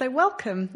So welcome.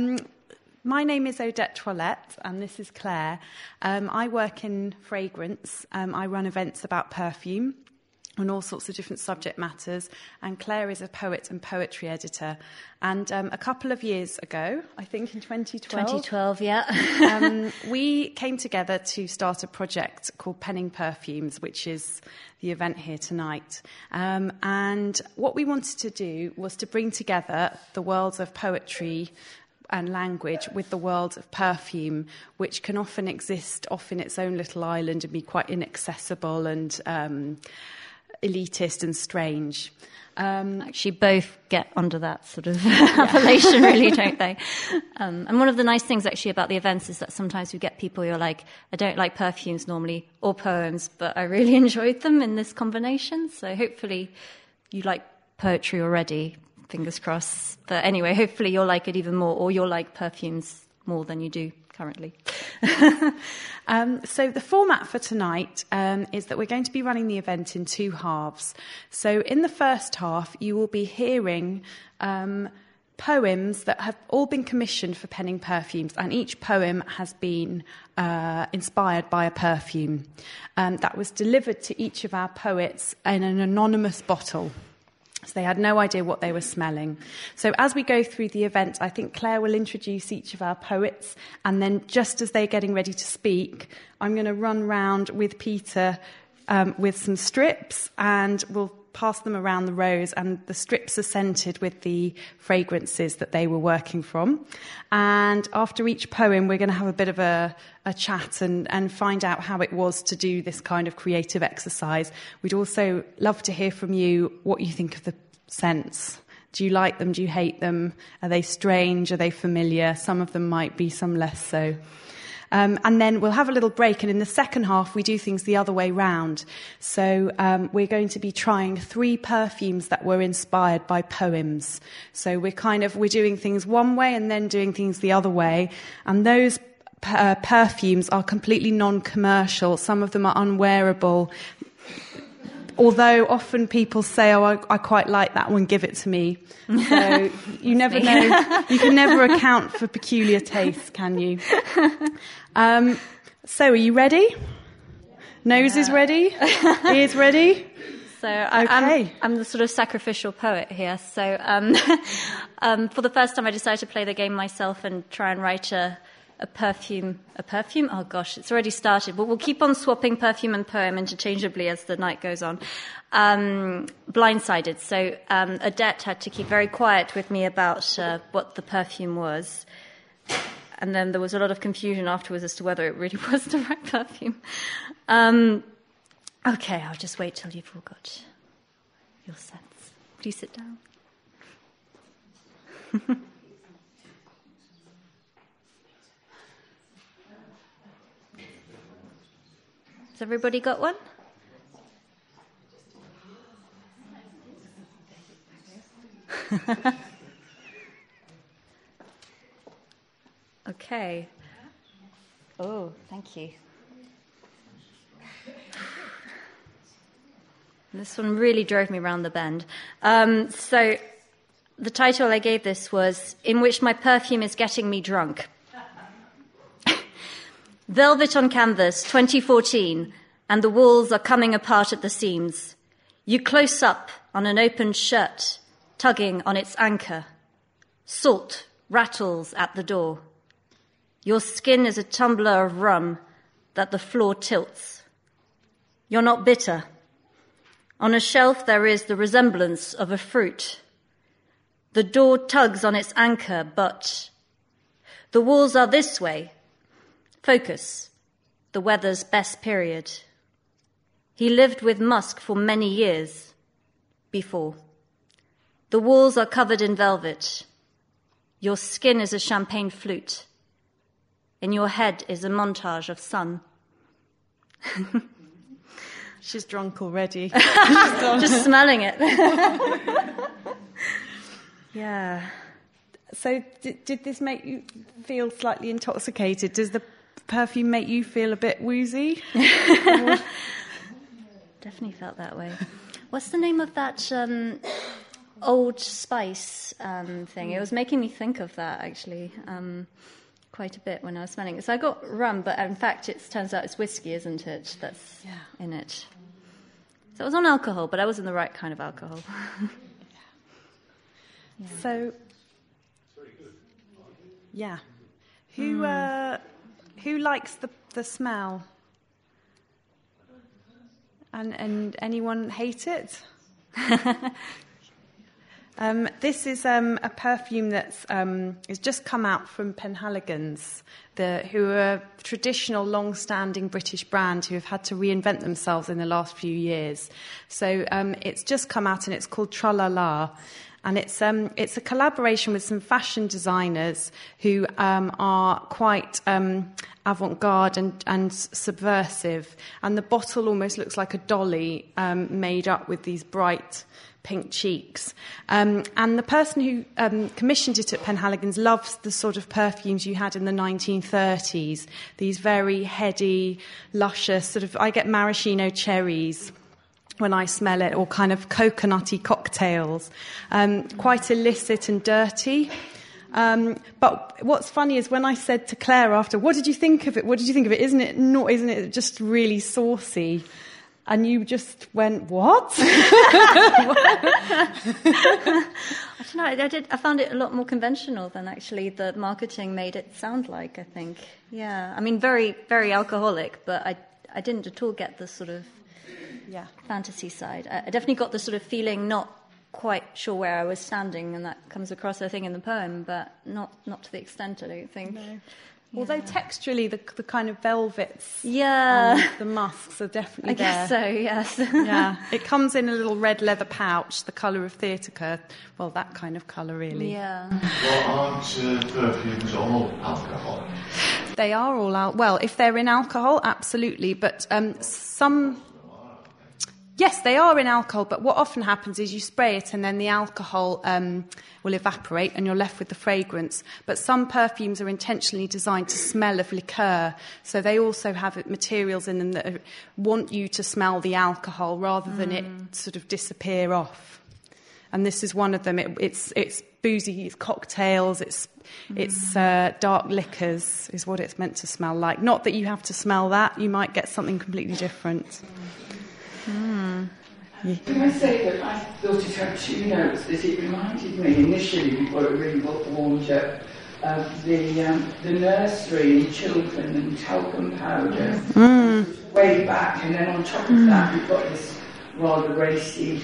My name is Odette Toilette, and this is Claire. I work in fragrance. I run events about perfume and all sorts of different subject matters. And Claire is a poet and poetry editor. And a couple of years ago, I think in 2012... 2012, yeah. We came together to start a project called Penning Perfumes, which is the event here tonight. And what we wanted to do was to bring together the worlds of poetry and language with the world of perfume, which can often exist off in its own little island and be quite inaccessible and elitist and strange. Actually, both get under that sort of appellation, really, don't they? And one of the nice things, actually, about the events is that sometimes we get people who are like, I don't like perfumes normally, or poems, but I really enjoyed them in this combination. So hopefully you like poetry already, fingers crossed. But anyway, hopefully you'll like it even more, or you'll like perfumes more than you do currently. So the format for tonight is that we're going to be running the event in two halves. So in the first half, you will be hearing poems that have all been commissioned for Penning Perfumes, and each poem has been inspired by a perfume that was delivered to each of our poets in an anonymous bottle. So they had no idea what they were smelling. So as we go through the event, I think Claire will introduce each of our poets, and then just as they're getting ready to speak, I'm going to run round with Peter with some strips, and we'll pass them around the rows, and the strips are scented with the fragrances that they were working from. And after each poem, we're going to have a bit of a chat and find out how it was to do this kind of creative exercise. We'd also love to hear from you what you think of the scents. Do you like them? Do you hate them? Are they strange? Are they familiar? Some of them might be, some less so. And then we'll have a little break, and in the second half we do things the other way round. So we're going to be trying 3 perfumes that were inspired by poems. So we're doing things one way and then doing things the other way, and those perfumes are completely non-commercial. Some of them are unwearable. Although often people say, oh, I quite like that one, give it to me. So you never know. You can never account for peculiar tastes, can you? So are you ready? Nose is ready? Ears ready? So okay. I'm the sort of sacrificial poet here. So for the first time I decided to play the game myself and try and write a perfume? Oh gosh, it's already started. But we'll keep on swapping perfume and poem interchangeably as the night goes on. Blindsided. So Odette had to keep very quiet with me about what the perfume was. And then there was a lot of confusion afterwards as to whether it really was the right perfume. Okay, I'll just wait till you've all got your scents. Please sit down. Has everybody got one? Okay. Oh, thank you. This one really drove me round the bend. So the title I gave this was "In Which My Perfume Is Getting Me Drunk." Velvet on canvas, 2014, and the walls are coming apart at the seams. You close up on an open shirt, tugging on its anchor. Salt rattles at the door. Your skin is a tumbler of rum that the floor tilts. You're not bitter. On a shelf there is the resemblance of a fruit. The door tugs on its anchor, but the walls are this way. Focus, the weather's best period. He lived with musk for many years before. The walls are covered in velvet. Your skin is a champagne flute. In your head is a montage of sun. She's drunk already. Just smelling it. Yeah. So did this make you feel slightly intoxicated? Does the perfume make you feel a bit woozy? Definitely felt that way. What's the name of that Old Spice thing. It was making me think of that, actually, quite a bit when I was smelling it. So I got rum, but in fact it turns out it's whiskey, isn't it, that's in it. So it was on alcohol, but I wasn't the right kind of alcohol. So, yeah. Who likes the smell? And anyone hate it? This is a perfume that's has just come out from Penhaligon's, who are a traditional, long-standing British brand who have had to reinvent themselves in the last few years. So it's just come out, and it's called Tralala. And it's a collaboration with some fashion designers who are quite avant-garde and subversive. And the bottle almost looks like a dolly made up with these bright pink cheeks. And the person who commissioned it at Penhaligon's loves the sort of perfumes you had in the 1930s, these very heady, luscious, sort of, I get maraschino cherries when I smell it, or kind of coconutty cocktails, quite illicit and dirty. But what's funny is when I said to Claire after, what did you think of it? What did you think of it? Isn't it just really saucy? And you just went, what? I don't know. I found it a lot more conventional than actually the marketing made it sound like, I think. Yeah. I mean, very, very alcoholic, but I didn't at all get the sort of fantasy side. I definitely got the sort of feeling, not quite sure where I was standing, and that comes across, I think, in the poem, but not to the extent, I don't think. No. Although texturally, the kind of velvets, and the musks are definitely there. I guess so, yes. Yeah, it comes in a little red leather pouch, the colour of Theatica. Well, that kind of colour, really. Yeah. Well, aren't perfumes all alcoholic? They are all well, if they're in alcohol, absolutely. But some. Yes, they are in alcohol, but what often happens is you spray it and then the alcohol will evaporate and you're left with the fragrance. But some perfumes are intentionally designed to smell of liqueur, so they also have materials in them that want you to smell the alcohol rather than it sort of disappear off. And this is one of them. It's boozy, it's cocktails, it's dark liquors is what it's meant to smell like. Not that you have to smell that, you might get something completely different. Can I say that I thought it had two notes that it reminded me initially, before it really warmed up, of the nursery and children and talcum powder way back, and then on top of that we've got this rather racy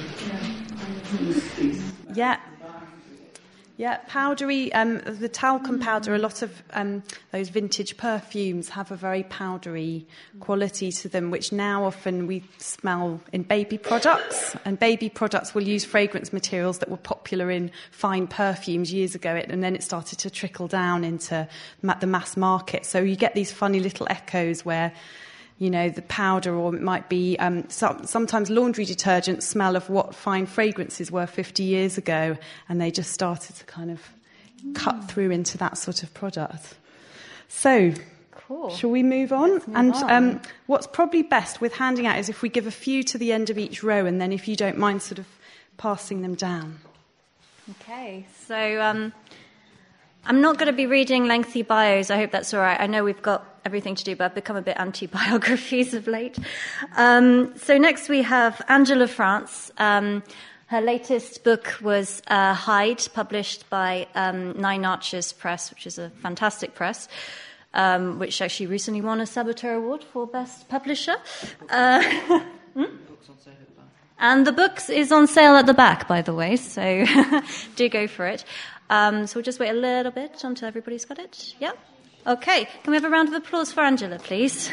Yeah, powdery, the talcum powder, a lot of those vintage perfumes have a very powdery quality to them, which now often we smell in baby products. And baby products will use fragrance materials that were popular in fine perfumes years ago, and then it started to trickle down into the mass market. So you get these funny little echoes where, you know, the powder, or it might be sometimes laundry detergents smell of what fine fragrances were 50 years ago, and they just started to kind of cut through into that sort of product. So, cool. Shall we move on? Let's move on. What's probably best with handing out is if we give a few to the end of each row, and then if you don't mind sort of passing them down. Okay, so I'm not going to be reading lengthy bios. I hope that's all right. I know we've got everything to do, but I've become a bit anti-biographies of late. So next we have Angela France. Her latest book was Hyde, published by Nine Arches Press, which is a fantastic press, which actually recently won a Saboteur Award for Best Publisher. And the book is on sale at the back, by the way, so do go for it. So we'll just wait a little bit until everybody's got it. Yeah? Okay. Can we have a round of applause for Angela, please?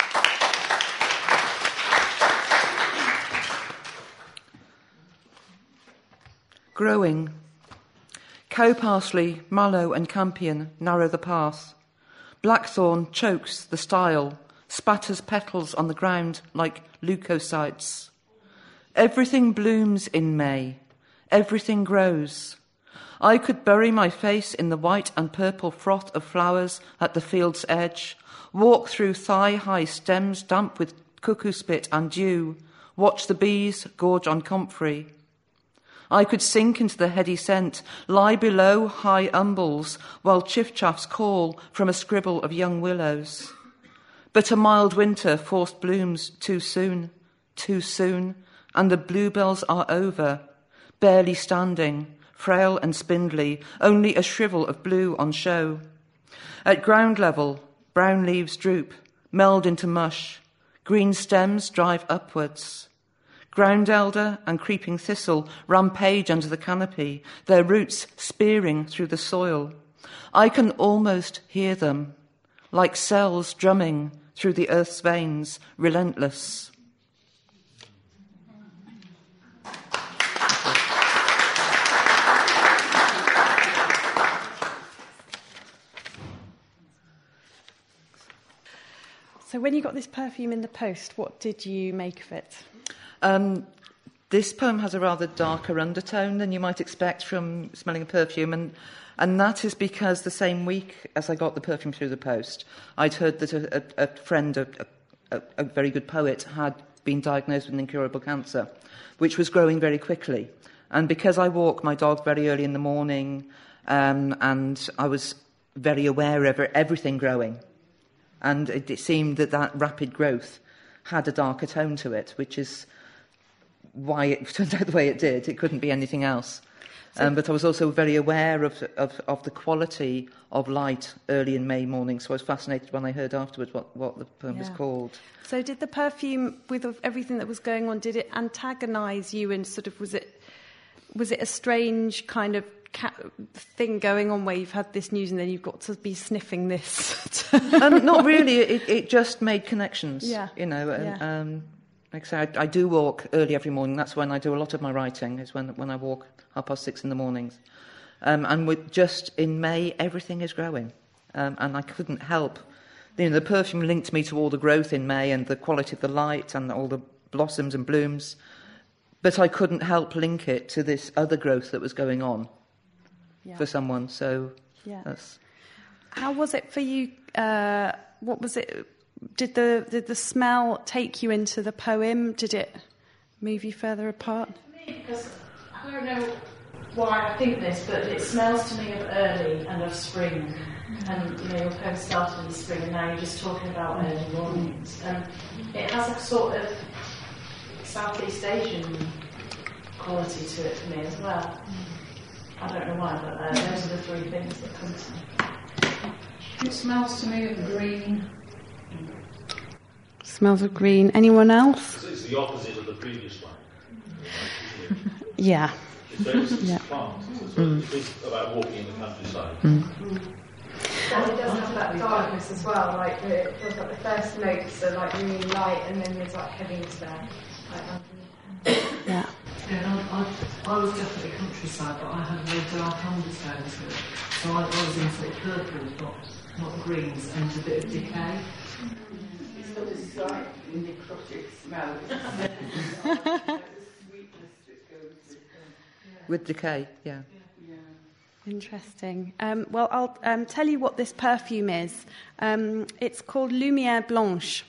Growing. Cow parsley, mallow and campion narrow the path. Blackthorn chokes the stile, spatters petals on the ground like leukocytes. Everything blooms in May. Everything grows. I could bury my face in the white and purple froth of flowers at the field's edge, walk through thigh-high stems damp with cuckoo spit and dew, watch the bees gorge on comfrey. I could sink into the heady scent, lie below high umbels, while chiffchaffs call from a scribble of young willows. But a mild winter forced blooms too soon, and the bluebells are over, barely standing, frail and spindly, only a shrivel of blue on show. At ground level, brown leaves droop, meld into mush, green stems drive upwards. Ground elder and creeping thistle rampage under the canopy, their roots spearing through the soil. I can almost hear them, like cells drumming through the earth's veins, relentless. So when you got this perfume in the post, what did you make of it? This poem has a rather darker undertone than you might expect from smelling a perfume, and that is because the same week as I got the perfume through the post, I'd heard that a friend, a very good poet, had been diagnosed with an incurable cancer, which was growing very quickly. And because I walk my dog very early in the morning, and I was very aware of everything growing, and it seemed that rapid growth had a darker tone to it, which is why it turned out the way it did. It couldn't be anything else. But I was also very aware of the quality of light early in May morning, so I was fascinated when I heard afterwards what the poem was called. So did the perfume, with everything that was going on, did it antagonise you, and sort of was it a strange kind of thing going on where you've had this news and then you've got to be sniffing this? Not really. It just made connections, you know. And, like I say, I do walk early every morning. That's when I do a lot of my writing, is when I walk 6:30 in the mornings. And just in May, everything is growing. And I couldn't help. You know, the perfume linked me to all the growth in May and the quality of the light and all the blossoms and blooms. But I couldn't help link it to this other growth that was going on for someone. So that's... How was it for you? What was it? Did the smell take you into the poem? Did it move you further apart? Because I don't know why I think this, but it smells to me of early and of spring. And you know, your poem started in the spring, and now you're just talking about early mornings. And it has a sort of Southeast Asian quality to it for me as well. I don't know why, but those are the three things that come to me. It smells to me of green. Smells of green. Anyone else? It's the opposite of the previous one. Yeah. It's very plant. It's about walking in the countryside. And it does have that darkness as well. Like it feels like the first notes are like really light, and then there's like heaviness there. Yeah. I was definitely countryside, but I had a very dark undertone to it. So I was in sort of purples, not greens, and a bit of decay. It's got a slight necrotic smell. With decay, yeah. Interesting. Well, I'll tell you what this perfume is. It's called Lumière Blanche,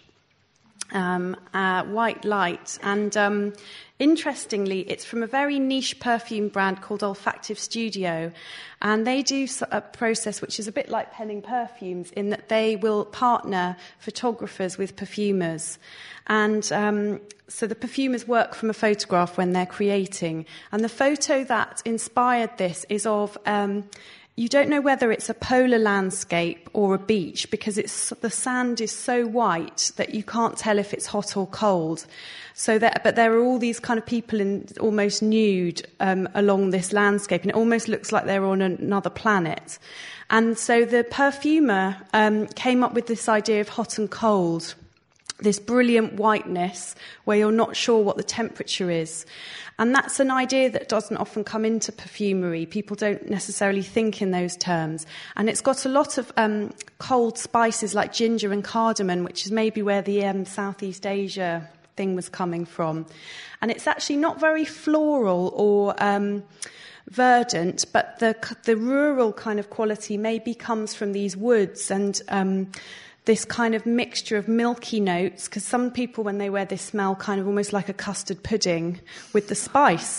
white light. And interestingly, it's from a very niche perfume brand called Olfactive Studio. And they do a process which is a bit like penning perfumes, in that they will partner photographers with perfumers. And so the perfumers work from a photograph when they're creating. And the photo that inspired this is of, you don't know whether it's a polar landscape or a beach, because the sand is so white that you can't tell if it's hot or cold. But there are all these kind of people almost nude along this landscape, and it almost looks like they're on another planet. And so the perfumer came up with this idea of hot and cold, this brilliant whiteness where you're not sure what the temperature is. And that's an idea that doesn't often come into perfumery. People don't necessarily think in those terms. And it's got a lot of cold spices like ginger and cardamom, which is maybe where the Southeast Asia thing was coming from. And it's actually not very floral or verdant, but the rural kind of quality maybe comes from these woods and this kind of mixture of milky notes, because some people, when they wear this, smell kind of almost like a custard pudding with the spice.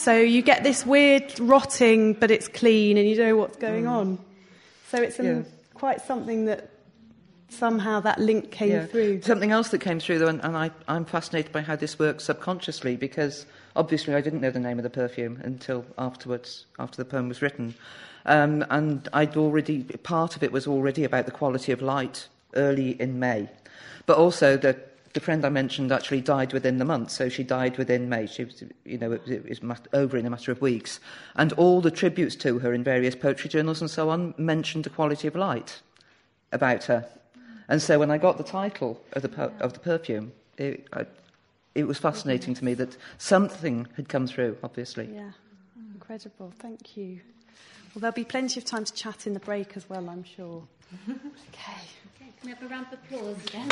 So you get this weird rotting, but it's clean, and you don't know what's going on. So it's quite something that somehow that link came through. Something else that came through, though, and I'm fascinated by how this works subconsciously, because obviously I didn't know the name of the perfume until afterwards, after the poem was written. And part of it was already about the quality of light early in May. But also the friend I mentioned actually died within the month, so she died within May. She was, it was over in a matter of weeks. And all the tributes to her in various poetry journals and so on mentioned the quality of light about her. And so when I got the title of the perfume, it was fascinating to me that something had come through, obviously. Yeah, incredible. Thank you. Well, there'll be plenty of time to chat in the break as well, I'm sure. Okay. Can we have a round of applause again?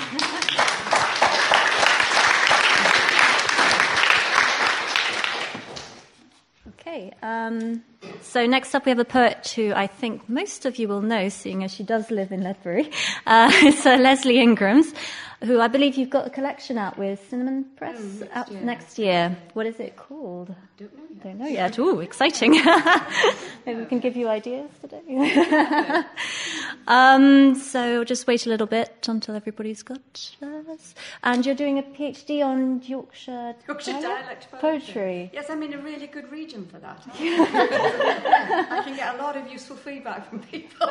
Okay. So next up we have a poet who I think most of you will know, seeing as she does live in Ledbury. It's Leslie Ingrams, who I believe you've got a collection out with Cinnamon Press next year. What is it called? Don't know yet. Ooh, exciting. Maybe we can give you ideas today. So just wait a little bit until everybody's got theirs. And you're doing a PhD on Yorkshire dialect poetry. Yes, I'm in a really good region for that. I can get a lot of useful feedback from people.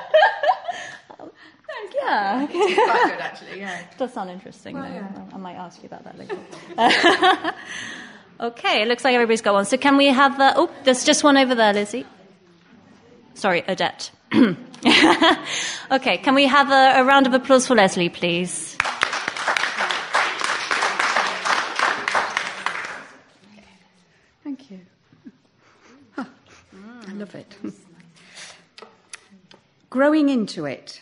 Yeah. It's quite good, actually, yeah. It does sound interesting, Well, though. yeah. I might ask you about that later. Okay, it looks like everybody's got one. So can we have... there's just one over there, Lizzie. Sorry, Odette. Okay, can we have a round of applause for Leslie, please? Thank you. I love it. Growing into it.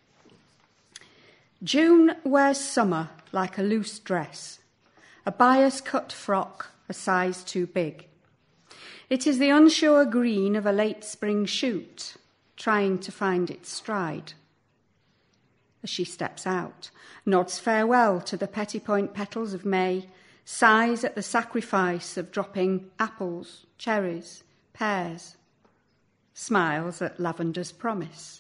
June wears summer like a loose dress, a bias-cut frock a size too big. It is the unsure green of a late spring shoot, trying to find its stride. As she steps out, nods farewell to the pettipoint petals of May, sighs at the sacrifice of dropping apples, cherries, pears, smiles at lavender's promise.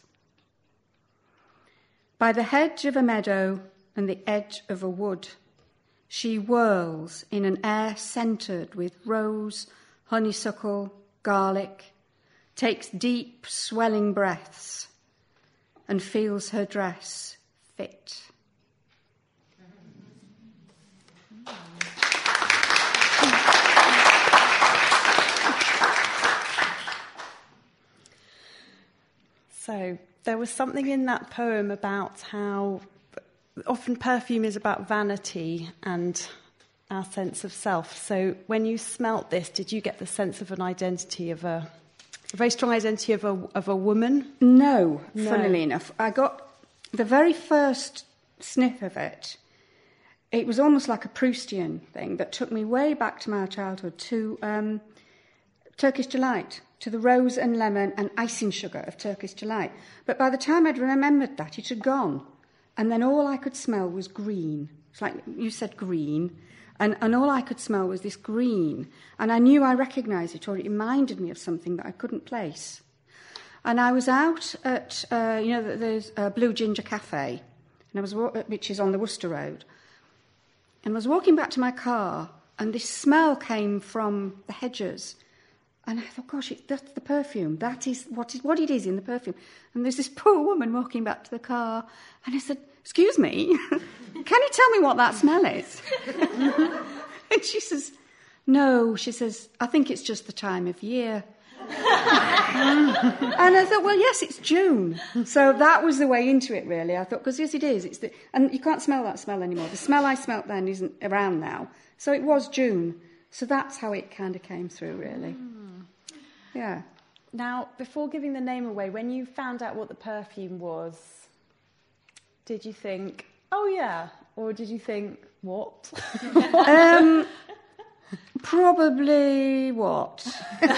By the hedge of a meadow and the edge of a wood, she whirls in an air scented with rose, honeysuckle, garlic, takes deep, swelling breaths, and feels her dress fit. So there was something in that poem about how often perfume is about vanity and our sense of self. So when you smelt this, did you get the sense of an identity of a very strong identity of a woman? No, funnily enough. I got the very first sniff of it. It was almost like a Proustian thing that took me way back to my childhood, to Turkish Delight, to the rose and lemon and icing sugar of Turkish Delight. But by the time I'd remembered that, it had gone. And then all I could smell was green. It's like you said, green. And all I could smell was this green. And I knew I recognised it, or it reminded me of something that I couldn't place. And I was out at, there's a Blue Ginger Cafe, and which is on the Worcester Road. And I was walking back to my car, and this smell came from the hedges. And I thought, gosh, that's the perfume. That is what it is in the perfume. And there's this poor woman walking back to the car. And I said, excuse me, can you tell me what that smell is? And she says, no, she says, I think it's just the time of year. And I thought, well, yes, it's June. So that was the way into it, really. I thought, because yes, it is. And you can't smell that smell anymore. The smell I smelt then isn't around now. So it was June. So that's how it kind of came through, really. Yeah. Now, before giving the name away, when you found out what the perfume was, did you think, oh, yeah? Or did you think, what? Probably what?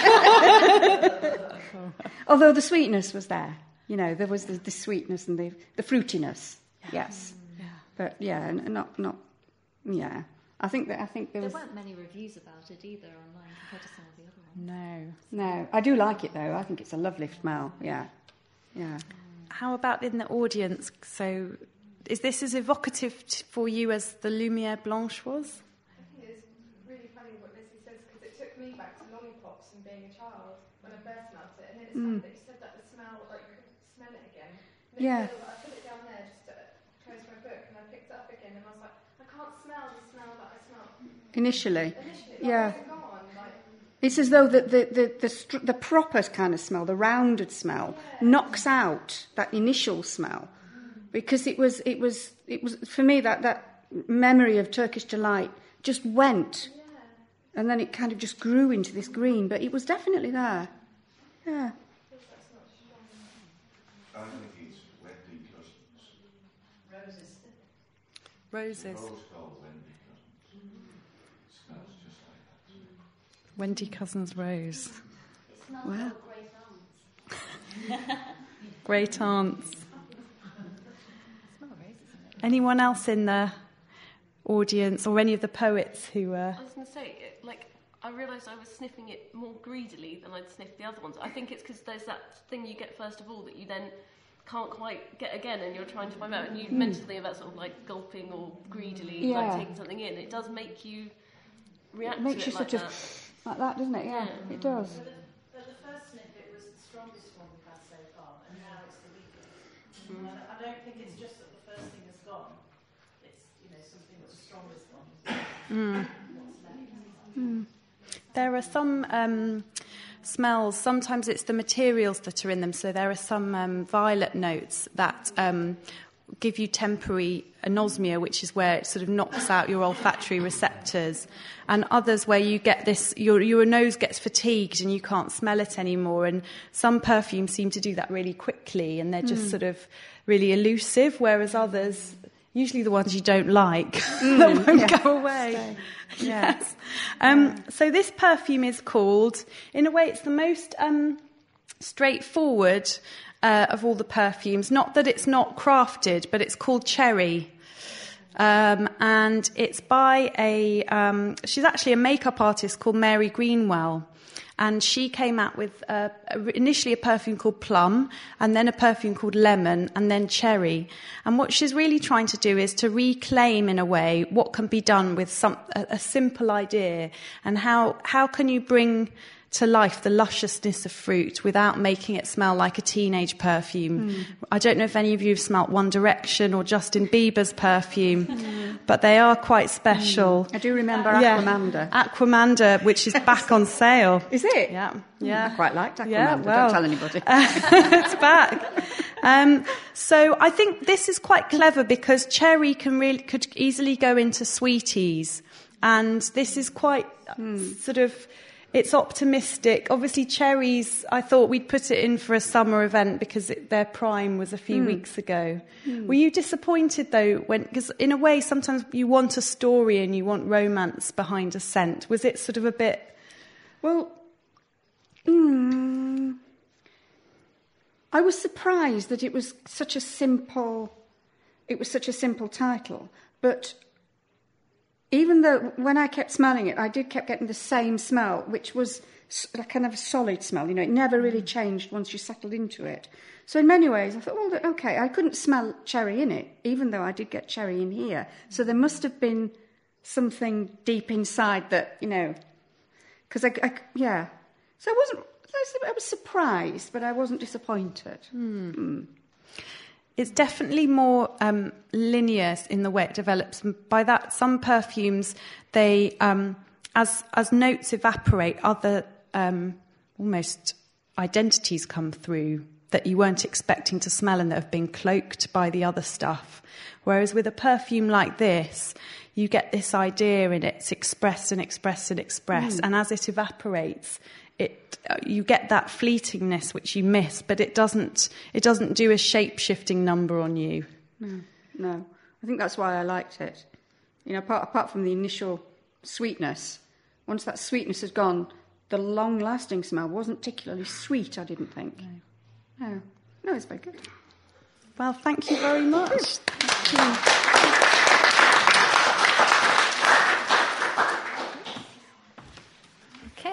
Although the sweetness was there. You know, there was the sweetness and the fruitiness. Yes. Yeah. But, yeah, not. Yeah. I think there was... There weren't many reviews about it either online compared to some of the other ones. No. I do like it, though. I think it's a lovely smell, yeah. How about in the audience? So is this as evocative for you as the Lumière Blanche was? I think it's really funny what Lizzie says, because it took me back to lollipops and being a child when I first smelled it, and then it's like that you said that the smell, like you couldn't smell it again. And Yeah. I put it down there just to close my book, and I picked it up again, and I was like, I can't smell the smell that I smelled Initially. Yeah. Like, gone, like, It's as though the proper kind of smell, the rounded smell, knocks out that initial smell, because it was for me that memory of Turkish delight just went, and then it kind of just grew into this green, but it was definitely there. Yeah. I think it's Wendy Cousins. Roses. Rose called Wendy Cousins. It smells just like that too. Wendy Cousins Rose. It smells Wow. like great aunts. Great aunts. Smell of roses, isn't it? Anyone else in the audience, or any of the poets who I was going to say, I realised I was sniffing it more greedily than I'd sniffed the other ones. I think it's because there's that thing you get first of all that you then can't quite get again, and you're trying to find out. And you mentioned something about sort of like gulping or greedily, like taking something in. It does make you react It makes to you it like sort that. of like that, doesn't it? Yeah, it does. But the first sniff, it was the strongest one we've had so far, and now it's the weakest. And I don't think it's just that the first thing has gone. It's, something that's the strongest one. What's left. There are some smells, sometimes it's the materials that are in them, so there are some violet notes that give you temporary anosmia, which is where it sort of knocks out your olfactory receptors, and others where you get this, your nose gets fatigued and you can't smell it anymore, and some perfumes seem to do that really quickly, and they're just sort of really elusive, whereas others, usually the ones you don't like, that won't go away. Yes. So this perfume is called, in a way, it's the most straightforward of all the perfumes. Not that it's not crafted, but it's called Cherry. And it's by she's actually a makeup artist called Mary Greenwell. And she came out with initially a perfume called Plum, and then a perfume called Lemon, and then Cherry. And what she's really trying to do is to reclaim, in a way, what can be done with a simple idea, and how can you bring to life the lusciousness of fruit without making it smell like a teenage perfume. I don't know if any of you have smelt One Direction or Justin Bieber's perfume, but they are quite special. I do remember Aquamanda. Aquamanda, which is back on sale. Is it? Yeah. I quite liked Aquamanda. Yeah, well, Don't tell anybody. It's back. So I think this is quite clever, because Cherry could easily go into sweeties, and this is quite sort of... It's optimistic. Obviously, cherries, I thought we'd put it in for a summer event because their prime was a few weeks ago. Were you disappointed, though, because in a way, sometimes you want a story and you want romance behind a scent. Was it sort of a bit... Well, I was surprised that it was such a simple title, but... Even though when I kept smelling it, I kept getting the same smell, which was a kind of a solid smell. It never really changed once you settled into it. So in many ways, I thought, well, okay, I couldn't smell cherry in it, even though I did get cherry in here. So there must have been something deep inside that, because So I was surprised, but I wasn't disappointed. It's definitely more linear in the way it develops. And by that, some perfumes, they, as notes evaporate, other almost identities come through that you weren't expecting to smell and that have been cloaked by the other stuff. Whereas with a perfume like this, you get this idea and it's expressed and expressed and expressed. And as it evaporates, you get that fleetingness which you miss, but it doesn't do a shape-shifting number on you. No. I think that's why I liked it. Apart from the initial sweetness, once that sweetness had gone, the long-lasting smell wasn't particularly sweet, I didn't think. No, it's very good. Well, thank you very much. Thank you.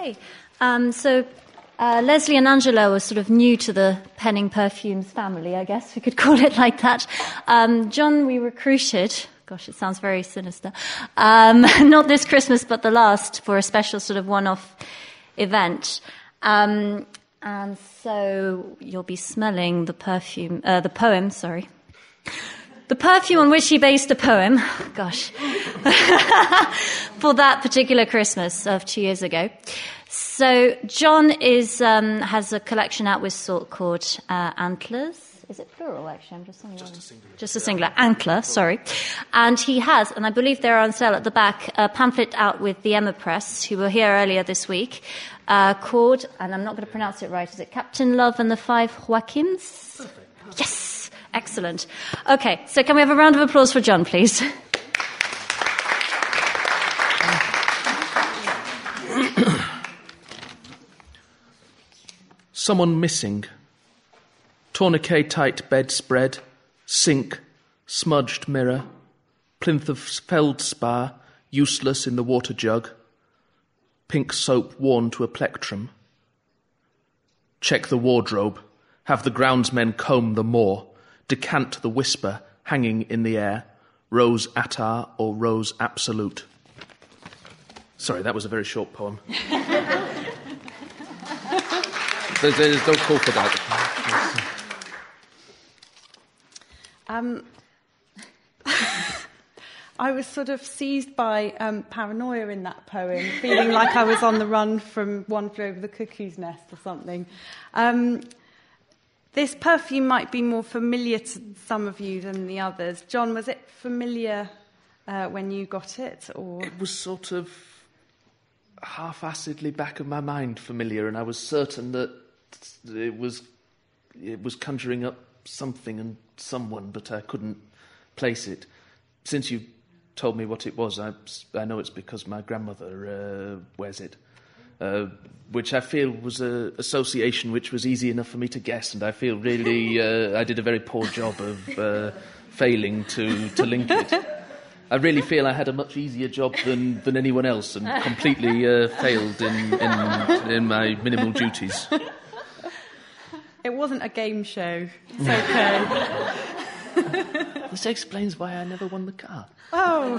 Okay. So Leslie and Angela were sort of new to the Penning Perfumes family, I guess we could call it like that. John, we recruited, gosh, it sounds very sinister, not this Christmas but the last, for a special sort of one-off event. And so you'll be smelling the poem. The perfume on which he based a poem, gosh, for that particular Christmas of 2 years ago. So John has a collection out with Salt called Antlers. Is it plural, actually? I'm just saying just a singular. Antler, sorry. And he has, and I believe they're on sale at the back, a pamphlet out with the Emma Press, who were here earlier this week, called, and I'm not going to pronounce it right, is it Captain Love and the Five Joachims? Perfect. Yes! Excellent. Okay, so can we have a round of applause for John, please? Someone missing. Tourniquet tight bedspread, sink, smudged mirror, plinth of feldspar, useless in the water jug, pink soap worn to a plectrum. Check the wardrobe, have the groundsmen comb the moor, decant the whisper hanging in the air, rose attar or rose absolute. Sorry, that was a very short poem. Don't call for that. I was sort of seized by paranoia in that poem, feeling like I was on the run from One Flew Over the Cuckoo's Nest or something. This perfume might be more familiar to some of you than the others. John, was it familiar when you got it? Or it was sort of half-acidly back of my mind familiar, and I was certain that it was conjuring up something and someone, but I couldn't place it. Since you told me what it was, I know it's because my grandmother wears it, which I feel was an association which was easy enough for me to guess, and I feel really I did a very poor job of failing to link it. I really feel I had a much easier job than anyone else, and completely failed in my minimal duties. It wasn't a game show. It's okay. This explains why I never won the car. Oh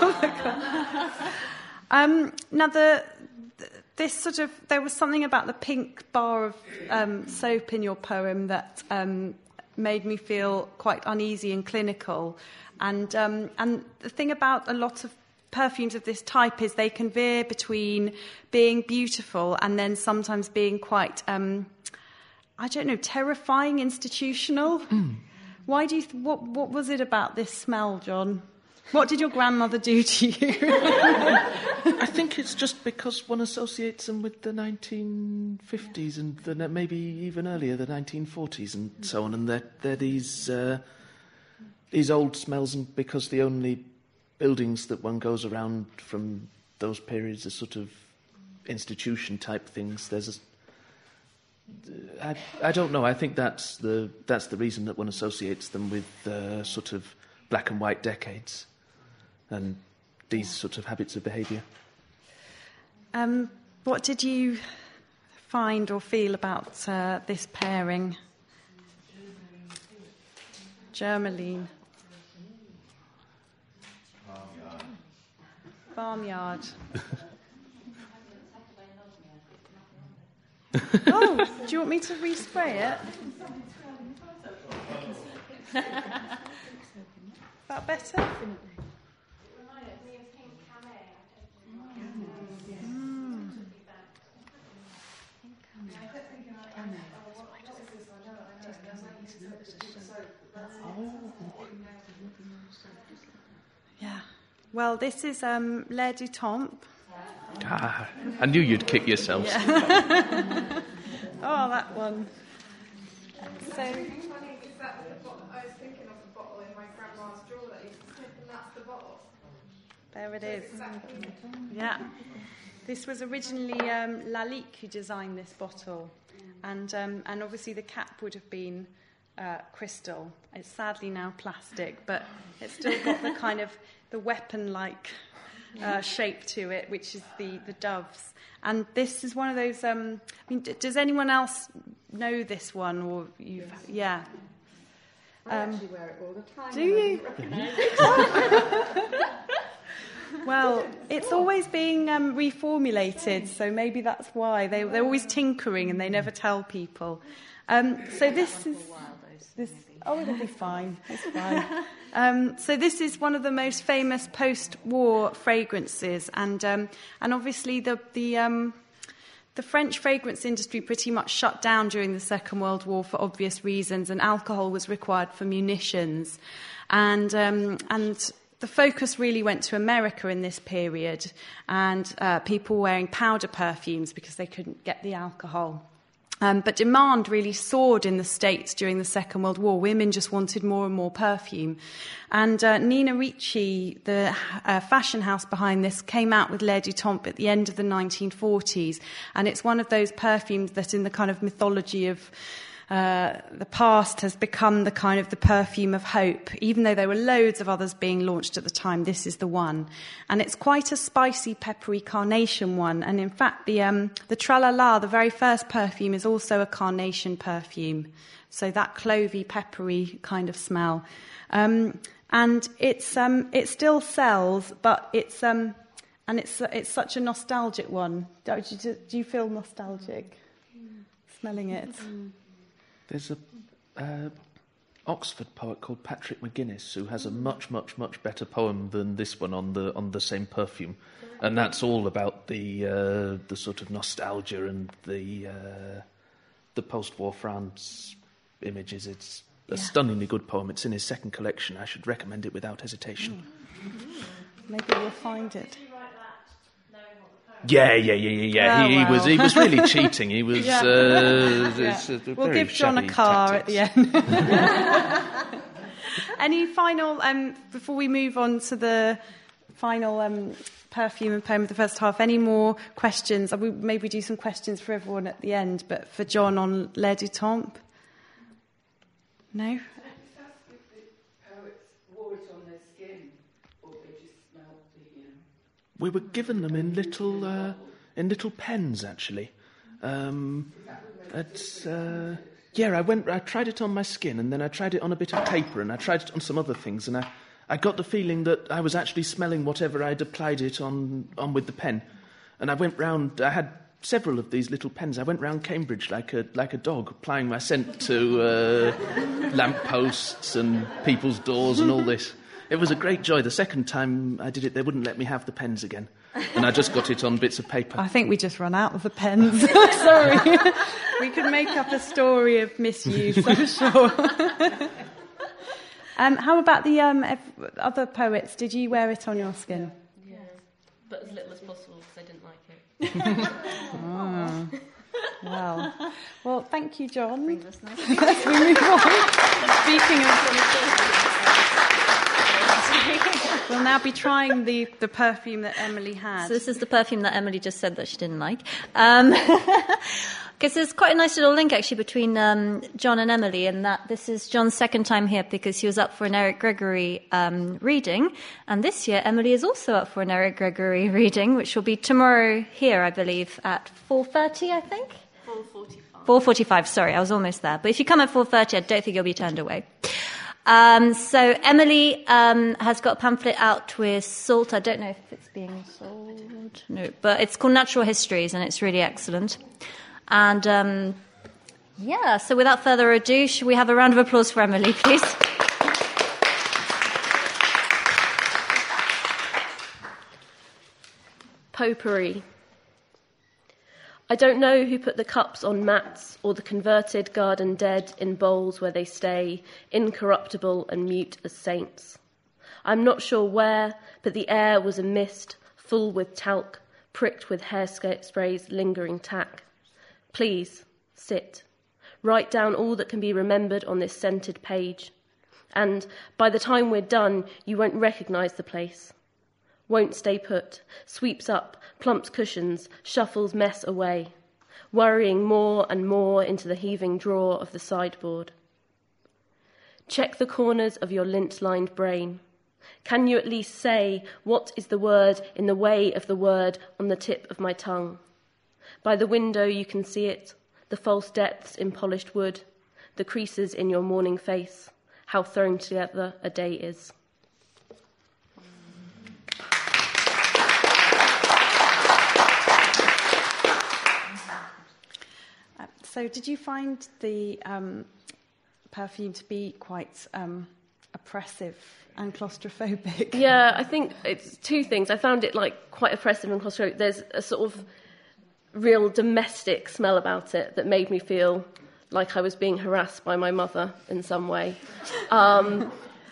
my God. Now, this sort of, there was something about the pink bar of soap in your poem that made me feel quite uneasy and clinical. And the thing about a lot of perfumes of this type is they can veer between being beautiful and then sometimes being quite, terrifying, institutional. Why do you? What was it about this smell, John? What did your grandmother do to you? I think it's just because one associates them with the 1950s and maybe even earlier, the 1940s and so on, and they're these old smells, and because the only buildings that one goes around from those periods are sort of institution-type things, there's I don't know. I think that's the reason that one associates them with sort of black and white decades and these sorts of habits of behaviour. What did you find or feel about this pairing? Germaline. Farmyard. Oh, do you want me to respray it? Is that better? Yeah. Well, this is L'air du Temps. Ah, I knew you'd kick yourselves. Yeah. Oh, that one. So, I was thinking of the bottle in my grandma's drawer that used to snip, and that's the bottle. There it is. Yeah. This was originally Lalique who designed this bottle, and obviously the cap would have been crystal. It's sadly now plastic, but it's still got the kind of the weapon-like shape to it, which is the doves. And this is one of those. Does anyone else know this one, or you've? Yeah. I actually wear it all the time. Do you? Well, it's always being reformulated, so maybe that's why they're always tinkering and they never tell people. So this is this. Oh, it'll be fine. It's fine. So this is one of the most famous post-war fragrances, and obviously the French fragrance industry pretty much shut down during the Second World War for obvious reasons, and alcohol was required for munitions, and the focus really went to America in this period, and people wearing powder perfumes because they couldn't get the alcohol. But demand really soared in the States during the Second World War. Women just wanted more and more perfume. And Nina Ricci, the fashion house behind this, came out with L'air du Temps at the end of the 1940s. And it's one of those perfumes that in the kind of mythology of the past has become the kind of the perfume of hope. Even though there were loads of others being launched at the time, this is the one. And it's quite a spicy, peppery carnation one. And in fact, the Tralala, the very first perfume, is also a carnation perfume. So that clovey, peppery kind of smell. And it still sells, but it's such a nostalgic one. Do you feel nostalgic smelling it? There's a Oxford poet called Patrick McGuinness who has a much, much, much better poem than this one on the same perfume, and that's all about the sort of nostalgia and the post-war France images. It's a stunningly good poem. It's in his second collection. I should recommend it without hesitation. Maybe we'll find it. Yeah. Oh, He was really cheating. He was. We'll give John a car tactics. at the end. Any final before we move on to the final perfume and poem of the first half? Any more questions? We maybe do some questions for everyone at the end, but for John on L'air du Temps. No. We were given them in little pens, actually. I tried it on my skin, and then I tried it on a bit of paper, and I tried it on some other things, and I got the feeling that I was actually smelling whatever I'd applied it on with the pen. And I went round. I had several of these little pens. I went round Cambridge like a dog, applying my scent to lampposts and people's doors and all this. It was a great joy. The second time I did it, they wouldn't let me have the pens again. And I just got it on bits of paper. I think we just run out of the pens. Sorry. We could make up a story of misuse, I'm sure. How about the other poets? Did you wear it on your skin? Yeah. But as little as possible because I didn't like it. Well, thank you, John. Yes, we move on. Speaking of... We'll now be trying the perfume that Emily had. So this is the perfume that Emily just said that she didn't like. Because there's quite a nice little link, actually, between John and Emily, in that this is John's second time here because he was up for an Eric Gregory reading. And this year, Emily is also up for an Eric Gregory reading, which will be tomorrow here, I believe, at 4:30, I think? 4:45. 4:45, sorry, I was almost there. But if you come at 4:30, I don't think you'll be turned away. So Emily has got a pamphlet out with Salt. I don't know if it's being sold. No, but it's called Natural Histories, and it's really excellent. And, so without further ado, should we have a round of applause for Emily, please? Potpourri. I don't know who put the cups on mats or the converted garden dead in bowls where they stay, incorruptible and mute as saints. I'm not sure where, but the air was a mist, full with talc, pricked with hairspray's lingering tack. Please, sit. Write down all that can be remembered on this scented page. And by the time we're done, you won't recognise the place. Won't stay put, sweeps up, plumps cushions, shuffles mess away, worrying more and more into the heaving drawer of the sideboard. Check the corners of your lint-lined brain. Can you at least say, what is the word in the way of the word on the tip of my tongue? By the window you can see it, the false depths in polished wood, the creases in your morning face, how thrown together a day is. So did you find the perfume to be quite oppressive and claustrophobic? Yeah, I think it's two things. I found it quite oppressive and claustrophobic. There's a sort of real domestic smell about it that made me feel like I was being harassed by my mother in some way. But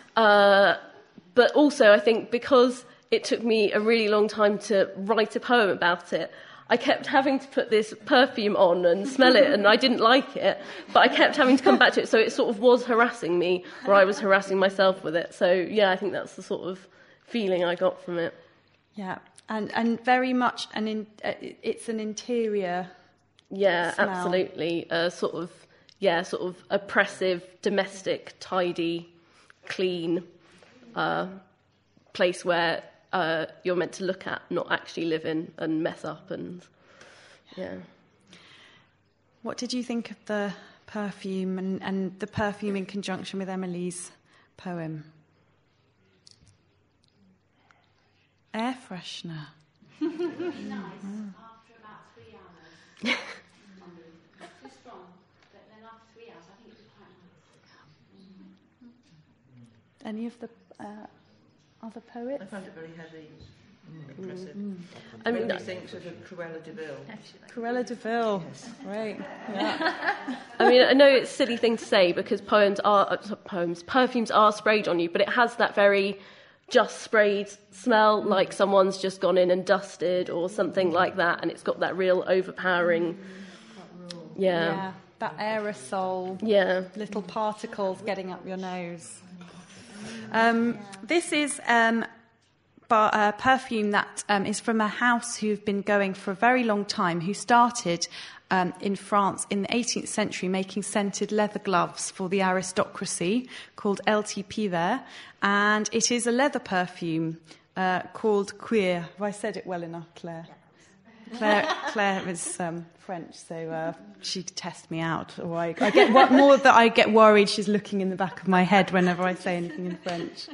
also, I think because it took me a really long time to write a poem about it, I kept having to put this perfume on and smell it, and I didn't like it, but I kept having to come back to it, so it sort of was harassing me, or I was harassing myself with it. So, yeah, I think that's the sort of feeling I got from it. Yeah, and very much, it's an interior smell. Absolutely. Sort of oppressive, domestic, tidy, clean place where you're meant to look at, not actually live in and mess up. And What did you think of the perfume and the perfume in conjunction with Emily's poem? Air freshener. Really nice after about 3 hours. Too strong, but then after 3 hours, I think it was quite nice. Any of the other poets? I found it very heavy, impressive. I mean, I think of Cruella de Vil. Cruella de Vil, yes. Right. Yeah. I mean, I know it's a silly thing to say because perfumes are sprayed on you, but it has that very just sprayed smell, like someone's just gone in and dusted or something like that, and it's got that real overpowering. Yeah, that aerosol. Yeah, little particles getting up your nose. This is a perfume that is from a house who've been going for a very long time, who started in France in the 18th century making scented leather gloves for the aristocracy called LT Piver, and it is a leather perfume called Cuir. Have I said it well enough, Claire? Claire is French, so she tests me out. Or I get more that I get worried she's looking in the back of my head whenever I say anything in French.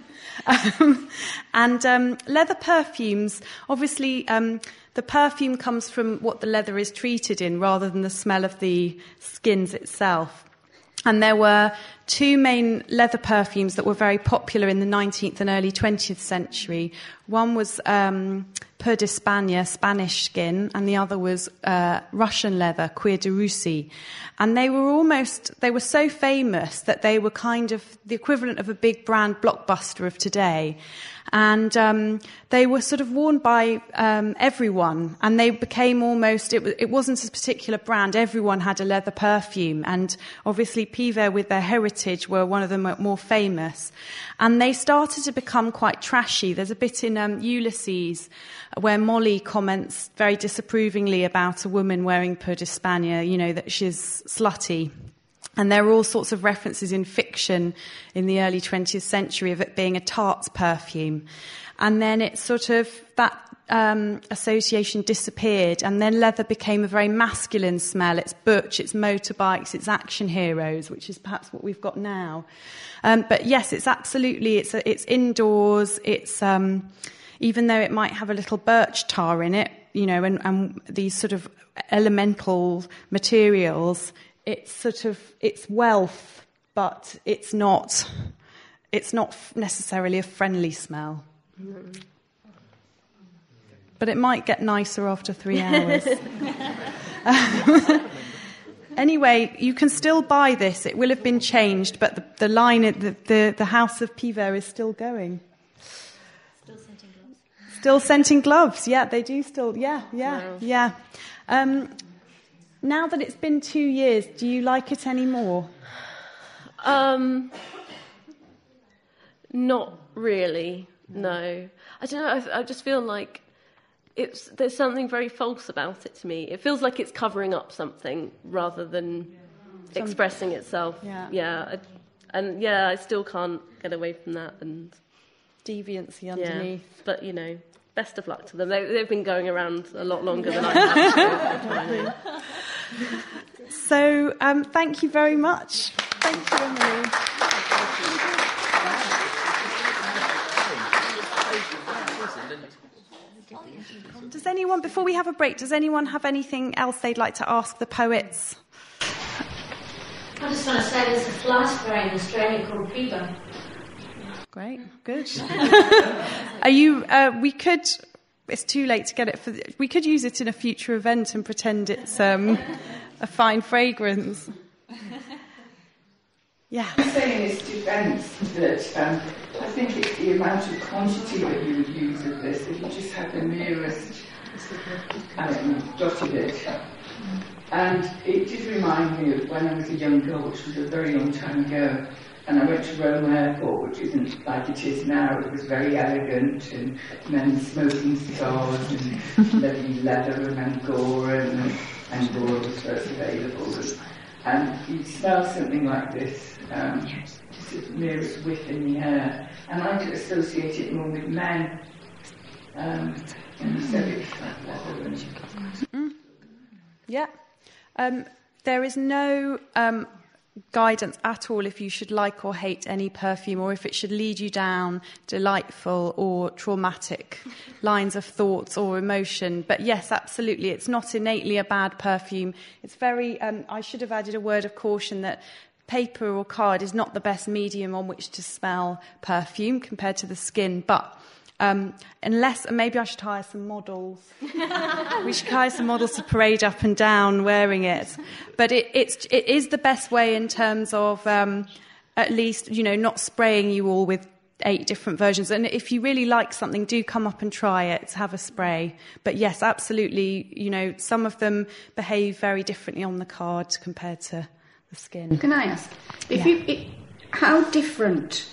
Leather perfumes, obviously, the perfume comes from what the leather is treated in rather than the smell of the skins itself. And there were two main leather perfumes that were very popular in the 19th and early 20th century. One was Peau d'Espagne, Spanish skin, and the other was Russian leather, Cuir de Russie. And they were so famous that they were kind of the equivalent of a big brand blockbuster of today. And they were sort of worn by everyone, and they became almost, it wasn't a particular brand, everyone had a leather perfume, and obviously Piver with their heritage were one of the more famous. And they started to become quite trashy. There's a bit in Ulysses where Molly comments very disapprovingly about a woman wearing Peau d'Espagne, that she's slutty. And there are all sorts of references in fiction in the early 20th century of it being a tart's perfume. And then it sort of, that association disappeared, and then leather became a very masculine smell. It's butch, it's motorbikes, it's action heroes, which is perhaps what we've got now. But yes, it's absolutely, it's indoors, it's, even though it might have a little birch tar in it, and these sort of elemental materials, it's wealth, but it's not necessarily a friendly smell. But it might get nicer after 3 hours. Anyway, you can still buy this. It will have been changed, but the line at the House of Piver is still going. Still scenting gloves. Still scenting gloves. Yeah, they do still. Yeah. Now that it's been 2 years, do you like it anymore? Not really, no. I don't know, I just feel like there's something very false about it to me. It feels like it's covering up something rather than expressing itself. Yeah. I still can't get away from that. And deviancy Yeah. underneath. But, you know, best of luck to them. They've been going around a lot longer than I have. So thank you very much. Thank you, Emily. Does anyone, before we have a break, does anyone have anything else they'd like to ask the poets? I just want to say there's a fly spray in Australia called Fever. Great, good. Are you? We could. It's too late to get it. We could use it in a future event and pretend it's a fine fragrance. Yeah. I'm saying in its defence that I think it's the amount of quantity that you would use of this. If you just had the merest, dotted it. And it did remind me of when I was a young girl, which was a very long time ago, and I went to Rome Airport, which isn't like it is now. It was very elegant, and men smoking cigars, and leather and Angora, and Angora was first available. And you'd smell something like this, just the merest whiff in the air. And I could associate it more with men. And you said it's like leather and... Yeah. There is no guidance at all if you should like or hate any perfume, or if it should lead you down delightful or traumatic lines of thoughts or emotion. But yes, absolutely, it's not innately a bad perfume. It's very, I should have added a word of caution that paper or card is not the best medium on which to smell perfume compared to the skin, but unless, and maybe I should hire some models. We should hire some models to parade up and down wearing it. But it is the best way in terms of at least, not spraying you all with 8 different versions. And if you really like something, do come up and try it, have a spray. But yes, absolutely, some of them behave very differently on the card compared to the skin. Can I ask, how different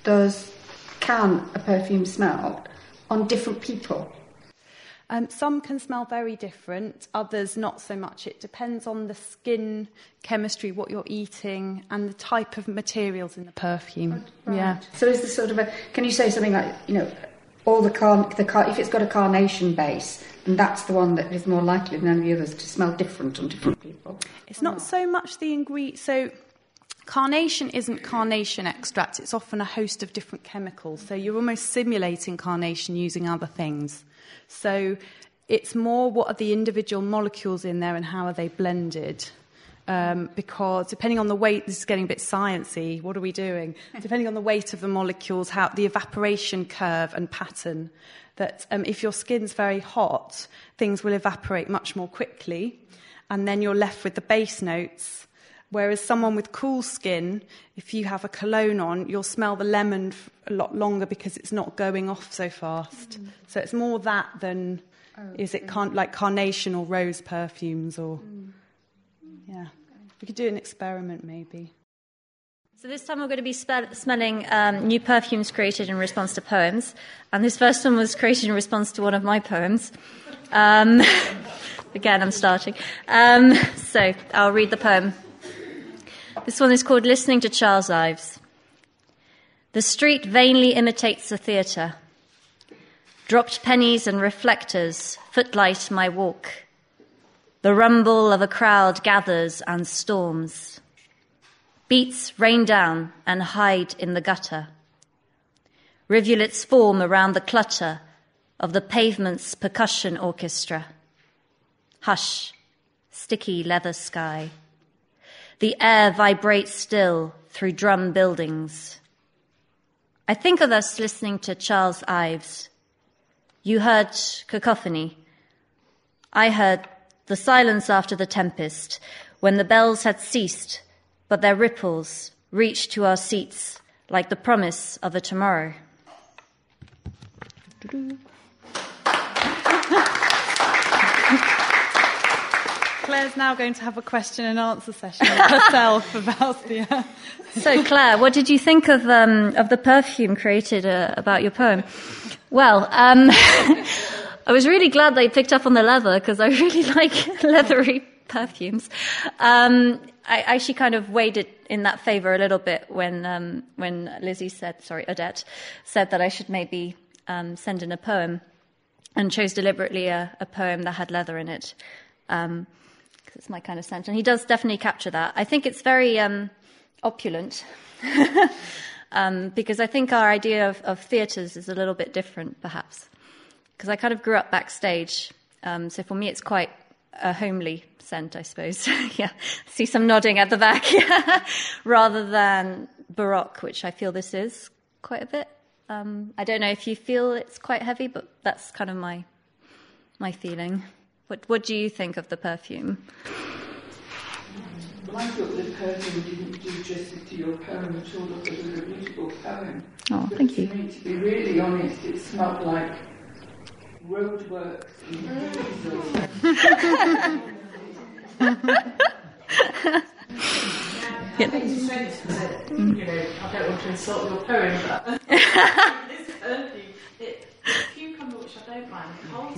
can a perfume smell on different people? Some can smell very different, others not so much. It depends on the skin chemistry, what you're eating, and the type of materials in the perfume. Right. Yeah. So is this sort of can you say something like, all if it's got a carnation base, and that's the one that is more likely than any of the others to smell different on different people? It's not so much the ingredient. So carnation isn't carnation extract. It's often a host of different chemicals. So you're almost simulating carnation using other things. So it's more what are the individual molecules in there and how are they blended. Because depending on the weight, this is getting a bit sciencey, what are we doing? Depending on the weight of the molecules, how the evaporation curve and pattern, that if your skin's very hot, things will evaporate much more quickly, and then you're left with the base notes. Whereas someone with cool skin, if you have a cologne on, you'll smell the lemon a lot longer because it's not going off so fast. So it's more that than like carnation or rose perfumes or... Yeah. We could do an experiment maybe. So this time we're going to be smelling new perfumes created in response to poems. And this first one was created in response to one of my poems. Again, I'm starting. So I'll read the poem. This one is called Listening to Charles Ives. The street vainly imitates the theatre. Dropped pennies and reflectors footlight my walk. The rumble of a crowd gathers and storms. Beats rain down and hide in the gutter. Rivulets form around the clutter of the pavement's percussion orchestra. Hush, sticky leather sky. The air vibrates still through drum buildings. I think of us listening to Charles Ives. You heard cacophony. I heard the silence after the tempest, when the bells had ceased, but their ripples reached to our seats like the promise of a tomorrow. Claire's now going to have a question and answer session with herself about the... So, Claire, what did you think of the perfume created about your poem? Well, I was really glad they picked up on the leather because I really like leathery perfumes. I actually kind of weighed it in that favour a little bit when Odette said that I should maybe send in a poem, and chose deliberately a poem that had leather in it, because it's my kind of scent. And he does definitely capture that. I think it's very opulent, because I think our idea of theatres is a little bit different, perhaps, because I kind of grew up backstage. So for me, it's quite a homely scent, I suppose. Yeah, see some nodding at the back. Rather than Baroque, which I feel this is quite a bit. I don't know if you feel it's quite heavy, but that's kind of my feeling. What do you think of the perfume? Well, I thought the perfume didn't do justice to your poem at all. It was a beautiful poem. Oh, but thank you. To me, to be really honest, it smelled like roadworks and I think you said that, I don't want to insult your poem, but this perfume, it's cucumber, which I don't mind, cold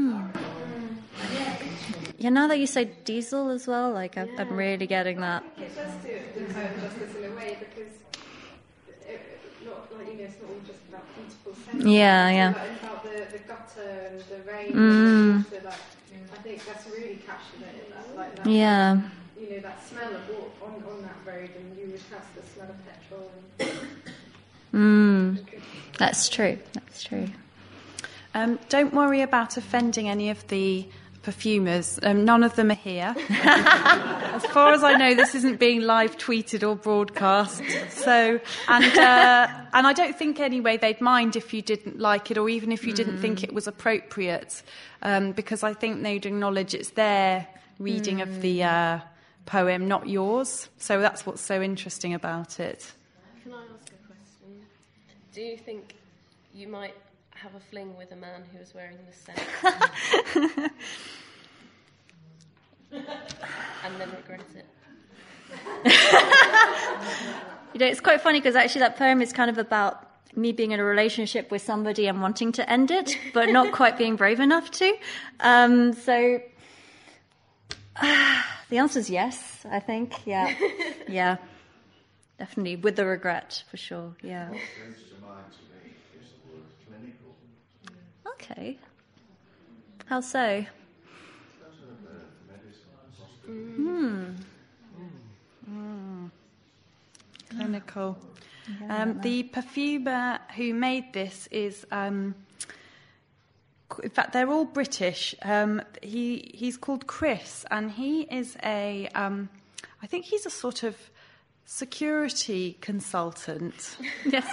Yeah, now that you say diesel as well, like I'm really getting that. It does do the poem justice in a way, because it's not all just about beautiful scents. Yeah. It's about the gutter and the rain. And the water, I think that's really captured it in that. Yeah. That smell of water on that road, and you would have the smell of petrol. That's true. Don't worry about offending any of the perfumers. None of them are here. As far as I know, this isn't being live tweeted or broadcast. So, and I don't think anyway they'd mind if you didn't like it, or even if you didn't think it was appropriate, because I think they'd acknowledge it's their reading of the poem, not yours. So that's what's so interesting about it. Can I ask a question? Do you think you might have a fling with a man who was wearing this scent? And then regret it? It's quite funny, because actually that poem is kind of about me being in a relationship with somebody and wanting to end it, but not quite being brave enough to. So the answer is yes, I think. Yeah. Yeah. Definitely, with the regret, for sure. Yeah. What brings to mind to me is the word clinical. Okay. How so? Clinical. The perfumer who made this is, in fact, they're all British. He's called Chris, and he is I think he's a sort of security consultant. Yes.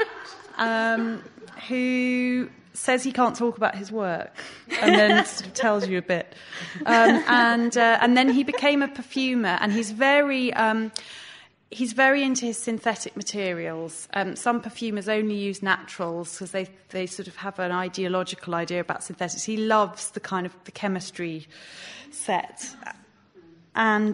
Who says he can't talk about his work, and then sort of tells you a bit. And then he became a perfumer, and he's very into his synthetic materials. Some perfumers only use naturals because they sort of have an ideological idea about synthetics. He loves the kind of the chemistry set, and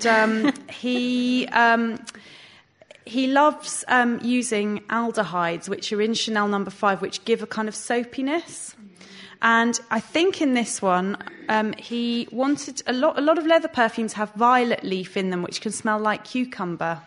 he loves using aldehydes, which are in Chanel No. 5, which give a kind of soapiness. And I think in this one, he wanted a lot of leather perfumes have violet leaf in them, which can smell like cucumber.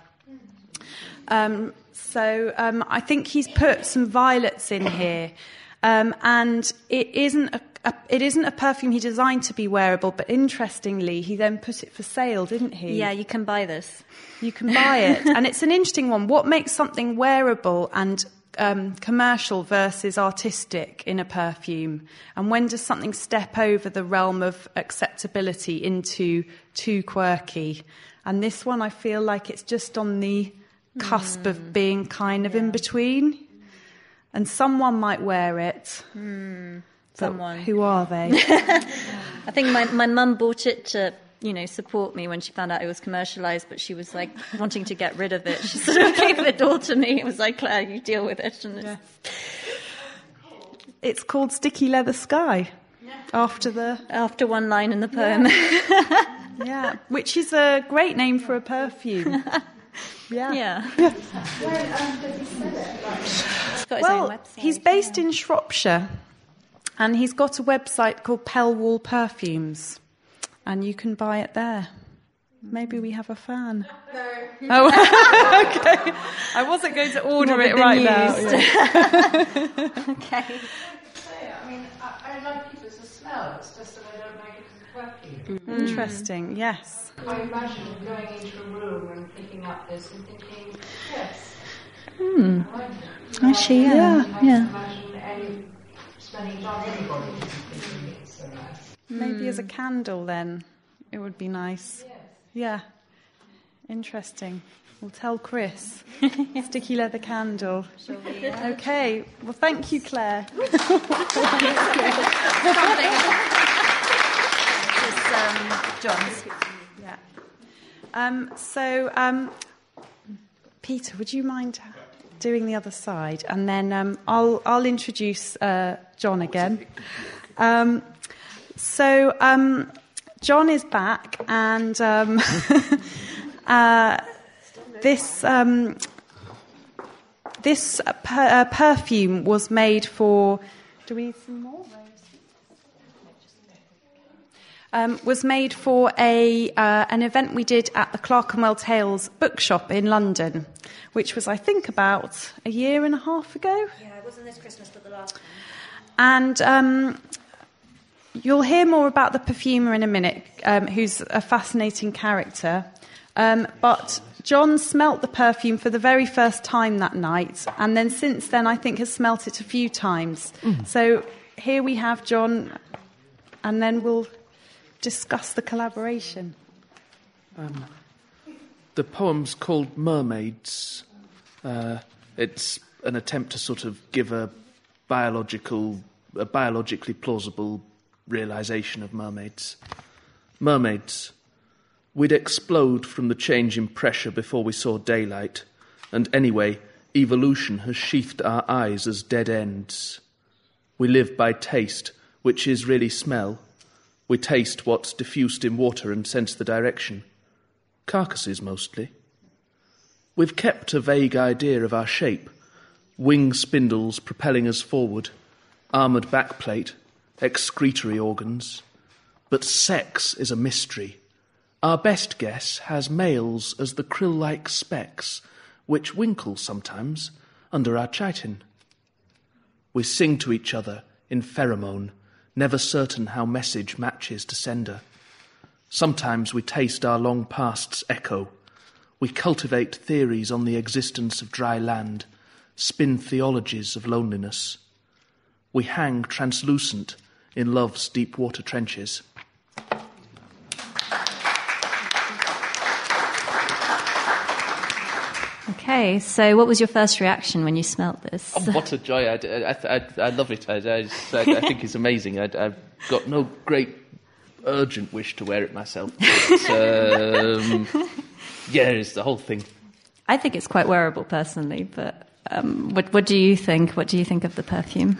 So I think he's put some violets in here, and it isn't a perfume he designed to be wearable. But interestingly, he then put it for sale, didn't he? Yeah, you can buy this. You can buy it, and it's an interesting one. What makes something wearable and commercial versus artistic in a perfume, and when does something step over the realm of acceptability into too quirky? And this one, I feel like it's just on the cusp of being kind of in between, and someone might wear it. Someone. Who are they? I think my mum bought it to support me when she found out it was commercialised, but she was like wanting to get rid of it. She sort of gave it all to me. It was like, Claire, you deal with it. And it's called Sticky Leather Sky, after one line in the poem. Yeah, which is a great name for a perfume. Yeah. Where does he sell it? Well, he's based in Shropshire, and he's got a website called Pell Wall Perfumes, and you can buy it there. Maybe we have a fan. No. Oh, okay. I wasn't going to order it right now. Yeah. Okay. I mean, I like it as a smell. It's just that I don't like it as a perfume. Interesting. Yes. I imagine going into a room and picking up this and thinking, yes. Hmm. I like it. Actually, yeah. I can imagine any smelling on anybody thinking it's so nice. Maybe as a candle, then it would be nice. Yes. Yeah. Interesting. We'll tell Chris. Sticky leather candle. Okay. Well, thank you, Claire. John's. Yeah. Peter, would you mind doing the other side? And then I'll introduce John again. John is back, and this perfume was made for. Do we need some more? Was made for an event we did at the Clerkenwell Tales bookshop in London, which was, I think, about a year and a half ago. Yeah, it wasn't this Christmas, but the last one. And you'll hear more about the perfumer in a minute, who's a fascinating character. But John smelt the perfume for the very first time that night, and then since then, I think, has smelt it a few times. So here we have John, and then we'll discuss the collaboration. The poem's called Mermaids. It's an attempt to sort of give a biologically plausible realisation of mermaids. Mermaids. We'd explode from the change in pressure before we saw daylight, and anyway, evolution has sheathed our eyes as dead ends. We live by taste, which is really smell. We taste what's diffused in water and sense the direction. Carcasses, mostly. We've kept a vague idea of our shape. Wing spindles propelling us forward, armoured backplate, excretory organs. But sex is a mystery. Our best guess has males as the krill-like specks, which winkle sometimes under our chitin. We sing to each other in pheromone, never certain how message matches to sender. Sometimes we taste our long past's echo. We cultivate theories on the existence of dry land, spin theologies of loneliness. We hang translucent in love's deep water trenches. Okay, so what was your first reaction when you smelt this? Oh, what a joy. I love it. I think it's amazing. I've got no great urgent wish to wear it myself. But, it's the whole thing. I think it's quite wearable, personally, but what do you think? What do you think of the perfume?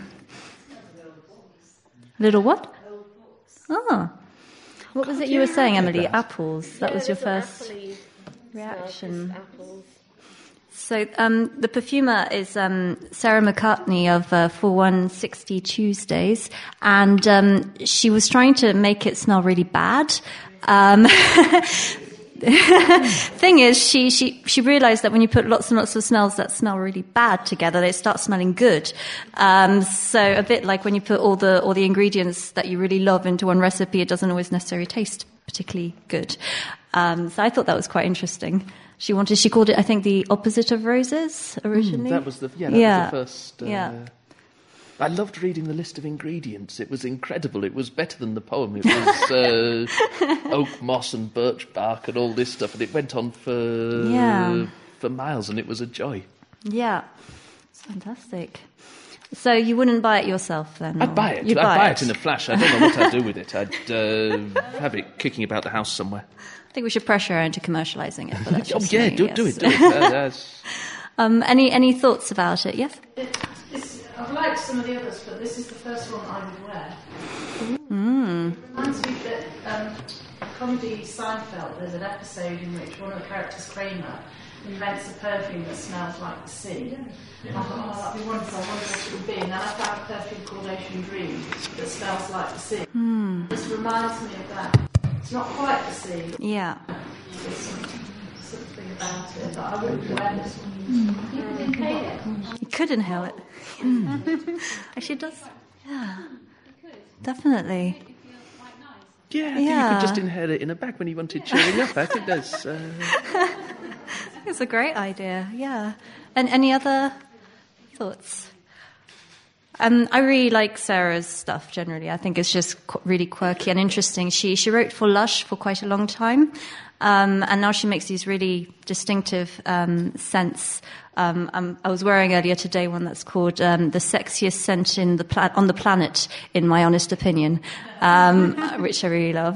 Little what? Oh. What was it you were saying, Emily? Apples. That was your first reaction. So the perfumer is Sarah McCartney of 4160 Tuesdays, and she was trying to make it smell really bad. Thing is, she realised that when you put lots and lots of smells that smell really bad together, they start smelling good. So a bit like when you put all the ingredients that you really love into one recipe, it doesn't always necessarily taste particularly good. So I thought that was quite interesting. She called it, I think, the opposite of roses originally. That was the first. I loved reading the list of ingredients. It was incredible. It was better than the poem. It was oak moss and birch bark and all this stuff, and it went on for miles, and it was a joy. Yeah, it's fantastic. So you wouldn't buy it yourself then? I'd buy it. I'd buy it in a flash. I don't know what I'd do with it. I'd have it kicking about the house somewhere. I think we should pressure her into commercialising it. But that's just do it. Any thoughts about it? Yes? I've liked some of the others, but this is the first one I would wear. It reminds me that comedy Seinfeld, there's an episode in which one of the characters, Kramer, invents a perfume that smells like the sea. I thought, that'd be wonderful. I wonder what it would be. And then I found a perfume called Ocean Dream that smells like the sea. This reminds me of that. It's not quite the sea. Yeah. there's something about it, but I wouldn't wear this one. You could inhale it. Actually, it does. Yeah, definitely. Yeah, I think you could just inhale it in a bag when you wanted cheering up. I think that's... It's a great idea, yeah. And any other thoughts? I really like Sarah's stuff generally. I think it's just really quirky and interesting. She wrote for Lush for quite a long time, and now she makes these really distinctive scents. I was wearing earlier today one that's called the sexiest scent on the planet, in my honest opinion, which I really love.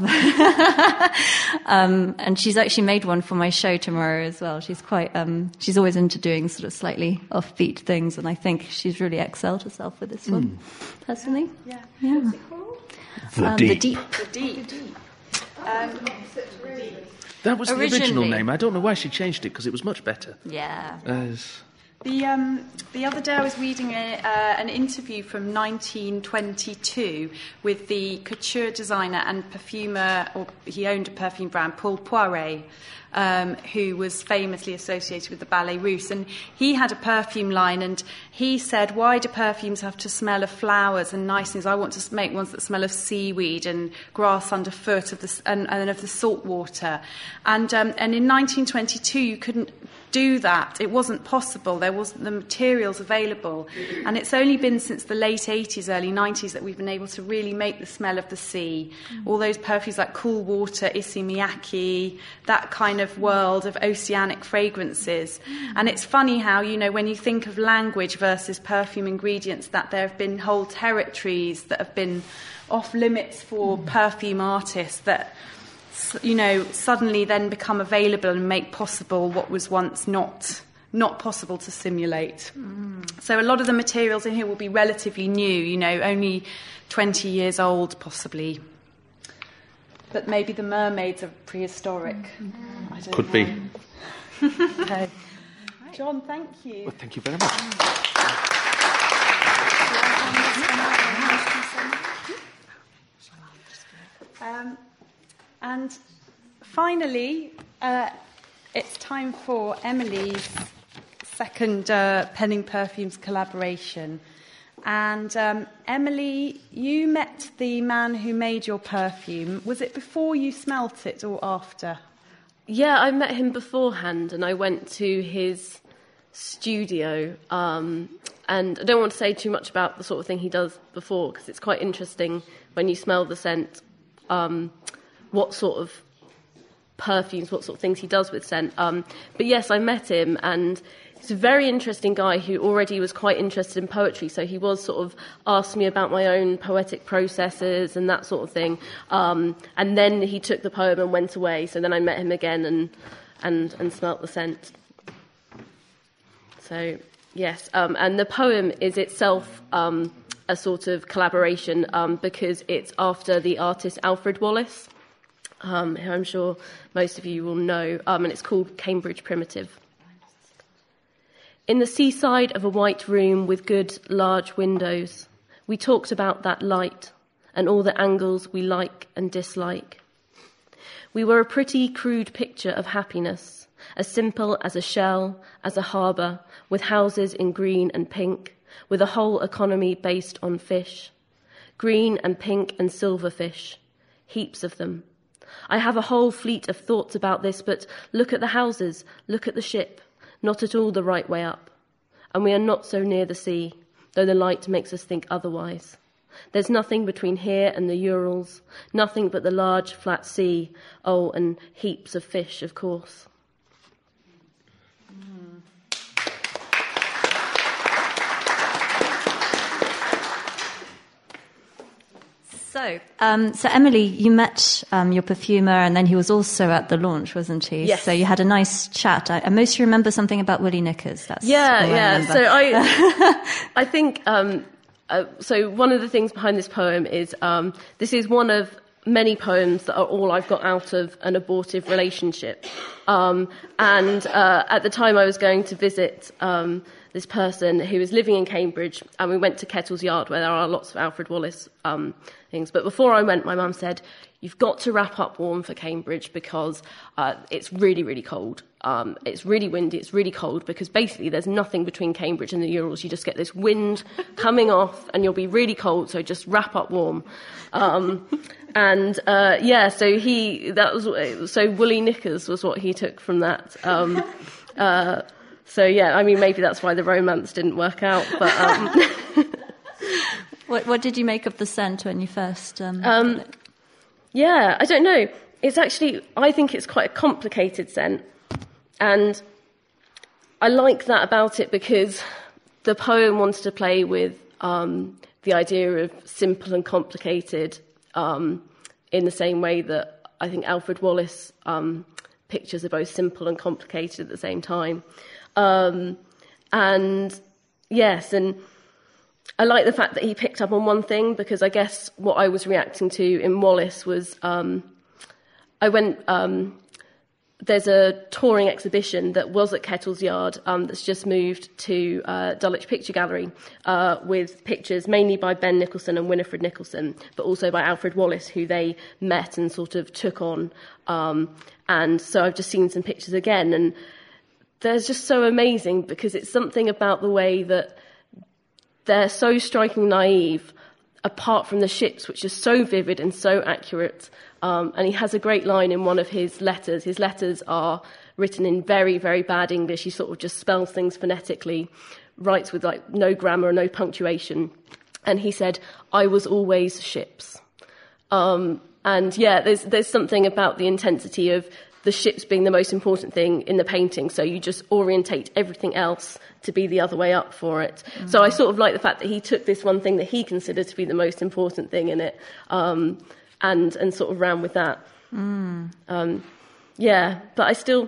And she's actually made one for my show tomorrow as well. She's she's always into doing sort of slightly offbeat things, and I think she's really excelled herself with this one, personally. Yeah. What's it called? The Deep. The Deep. That was the original name. I don't know why she changed it, because it was much better. Yeah. The other day I was reading an interview from 1922 with the couture designer and perfumer, or he owned a perfume brand, Paul Poiret, who was famously associated with the Ballet Russe. And he had a perfume line, and he said, why do perfumes have to smell of flowers and nice things? I want to make ones that smell of seaweed and grass underfoot and of the salt water. And in 1922, you couldn't do that. It wasn't possible. There wasn't the materials available. And it's only been since the late 80s, early 90s that we've been able to really make the smell of the sea. All those perfumes like Cool Water, Issey Miyake, that kind of world of oceanic fragrances. And it's funny how, when you think of language versus perfume ingredients, that there have been whole territories that have been off limits for perfume artists that suddenly then become available and make possible what was once not possible to simulate. So a lot of the materials in here will be relatively new, only 20 years old possibly. But maybe the mermaids are prehistoric. I don't Could know. be. Okay. John, thank you. Well, thank you very much. And finally, it's time for Emily's second Penning Perfumes collaboration. And Emily, you met the man who made your perfume. Was it before you smelt it or after? Yeah, I met him beforehand, and I went to his studio. And I don't want to say too much about the sort of thing he does before, because it's quite interesting when you smell the scent, what sort of perfumes, what sort of things he does with scent. But yes, I met him, and he's a very interesting guy who already was quite interested in poetry, so he was sort of asked me about my own poetic processes and that sort of thing. And then he took the poem and went away, so then I met him again and smelt the scent. So, yes, and the poem is itself a sort of collaboration because it's after the artist Alfred Wallace, who I'm sure most of you will know, and it's called Cambridge Primitive. In the seaside of a white room with good large windows, we talked about that light and all the angles we like and dislike. We were a pretty crude picture of happiness, as simple as a shell, as a harbour, with houses in green and pink, with a whole economy based on fish. Green and pink and silver fish, heaps of them. I have a whole fleet of thoughts about this, but look at the houses, look at the ship, not at all the right way up. And we are not so near the sea, though the light makes us think otherwise. There's nothing between here and the Urals, nothing but the large flat sea, oh, and heaps of fish, of course. So Emily, you met your perfumer, and then he was also at the launch, wasn't he? Yes. So you had a nice chat. I mostly remember something about Willie Knickers. That's yeah. So I think so. One of the things behind this poem is this is one of many poems that are all I've got out of an abortive relationship. And at the time I was going to visit this person who was living in Cambridge, and we went to Kettle's Yard where there are lots of Alfred Wallace things. But before I went, my mum said, "You've got to wrap up warm for Cambridge because it's really, really cold. It's really windy, it's really cold, because basically there's nothing between Cambridge and the Urals. You just get this wind coming off and you'll be really cold, so just wrap up warm." So woolly knickers was what he took from that. Maybe that's why the romance didn't work out. But what did you make of the scent when you first? I don't know. I think it's quite a complicated scent, and I like that about it because the poem wants to play with the idea of simple and complicated in the same way that I think Alfred Wallace pictures are both simple and complicated at the same time. And I like the fact that he picked up on one thing, because I guess what I was reacting to in Wallace was I went... there's a touring exhibition that was at Kettle's Yard that's just moved to Dulwich Picture Gallery with pictures mainly by Ben Nicholson and Winifred Nicholson, but also by Alfred Wallace, who they met and sort of took on. And so I've just seen some pictures again, and they're just so amazing because it's something about the way that they're so strikingly naive, apart from the ships, which are so vivid and so accurate. And he has a great line in one of his letters. His letters are written in very, very bad English. He sort of just spells things phonetically, writes with like no grammar, no punctuation. And he said, "I was always ships." There's something about the intensity of the ships being the most important thing in the painting. So you just orientate everything else to be the other way up for it. Mm-hmm. So I sort of like the fact that he took this one thing that he considered to be the most important thing in it, and sort of ran with that. But I still,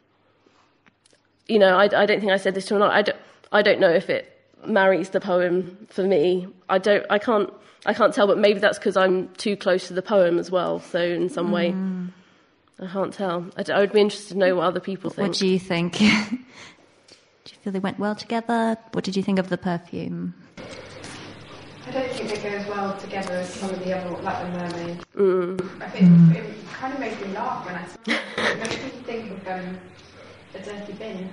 I don't think I said this to him. I don't know if it marries the poem for me. I can't tell, but maybe that's because I'm too close to the poem as well. So in some way, I can't tell. I would be interested to know what other people think. What do you think? Do you feel they went well together? What did you think of the perfume? I don't think they go as well together as some of the other, like the mermaid. I think it kind of made me laugh when I saw it. It makes me think of a dirty bin.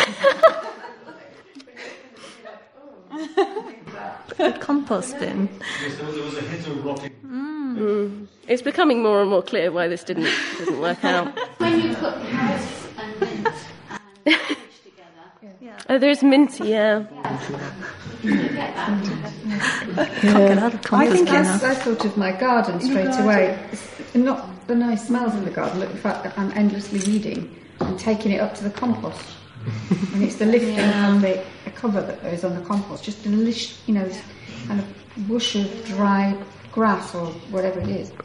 A compost bin. Yes, there was a hint of rotting. It's becoming more and more clear why this didn't work out. When you put house and mint and fish together. Yeah. Oh, there's minty, yeah. I think I thought of my garden straight away. It's not the nice smells in the garden, but the fact that I'm endlessly weeding and taking it up to the compost. And it's the lifting of the cover that goes on the compost, just a this kind of bush of dry grass or whatever it is.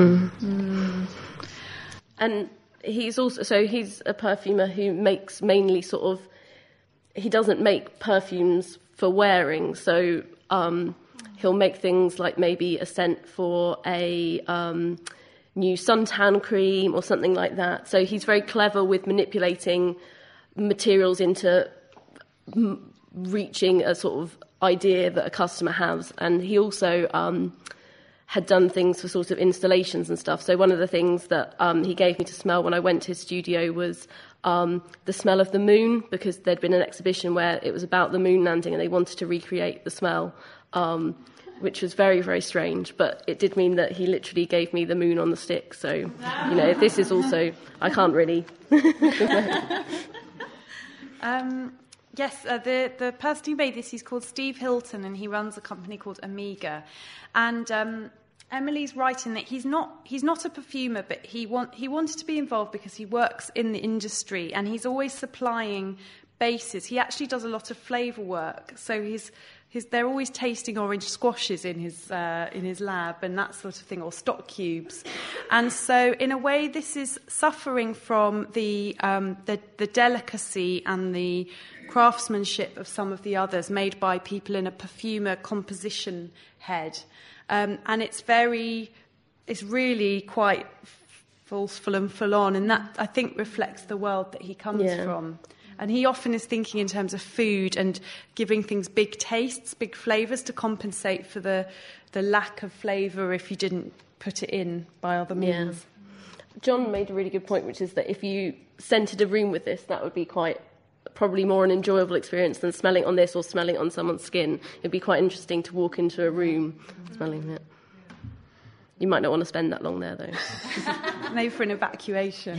And he's a perfumer who makes mainly he doesn't make perfumes for wearing, so he'll make things like maybe a scent for a new suntan cream or something like that. So he's very clever with manipulating materials into reaching a sort of idea that a customer has. And he also had done things for sort of installations and stuff. So one of the things that he gave me to smell when I went to his studio was the smell of the moon, because there'd been an exhibition where it was about the moon landing and they wanted to recreate the smell, which was very, very strange. But it did mean that he literally gave me the moon on the stick. So, this is also, I can't really... Yes, the person who made this, he's called Steve Hilton, and he runs a company called Omega. And Emily's right in that he's not a perfumer, but he wanted to be involved because he works in the industry and he's always supplying bases. He actually does a lot of flavour work, so they're always tasting orange squashes in his lab and that sort of thing, or stock cubes. And so, in a way, this is suffering from the delicacy and the craftsmanship of some of the others made by people in a perfumer composition head. And it's really quite forceful and full on, and that I think reflects the world that he comes from. And he often is thinking in terms of food and giving things big tastes, big flavours to compensate for the lack of flavour if you didn't put it in by other means. Yeah. John made a really good point, which is that if you scented a room with this, that would be probably more an enjoyable experience than smelling on this or smelling on someone's skin. It'd be quite interesting to walk into a room smelling it. You might not want to spend that long there, though. Maybe for an evacuation.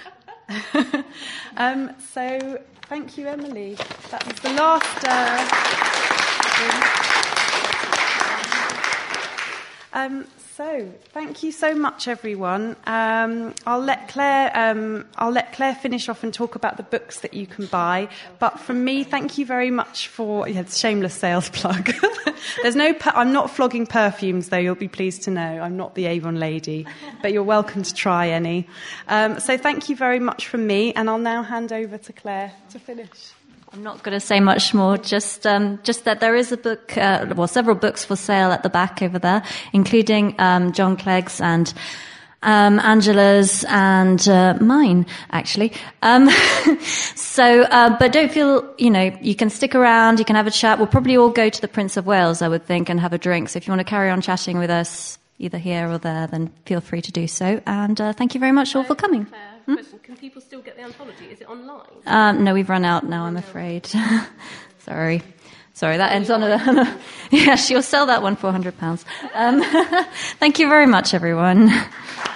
So, thank you, Emily. That was the last. So, thank you so much, everyone. I'll let Claire finish off and talk about the books that you can buy. But from me, thank you very much for shameless sales plug. I'm not flogging perfumes, though. You'll be pleased to know I'm not the Avon lady, but you're welcome to try any. So, thank you very much from me, and I'll now hand over to Claire to finish. I'm not going to say much more, just that there is a book, several books for sale at the back over there, including John Clegg's and Angela's and mine, actually. But don't feel, you can stick around, you can have a chat. We'll probably all go to the Prince of Wales, I would think, and have a drink. So if you want to carry on chatting with us, either here or there, then feel free to do so. And thank you very much all for coming. Question. Can people still get the anthology? Is it online? No, we've run out now, I'm afraid. Sorry, that ends on a... Yeah, she'll sell that one for £100. Thank you very much, everyone.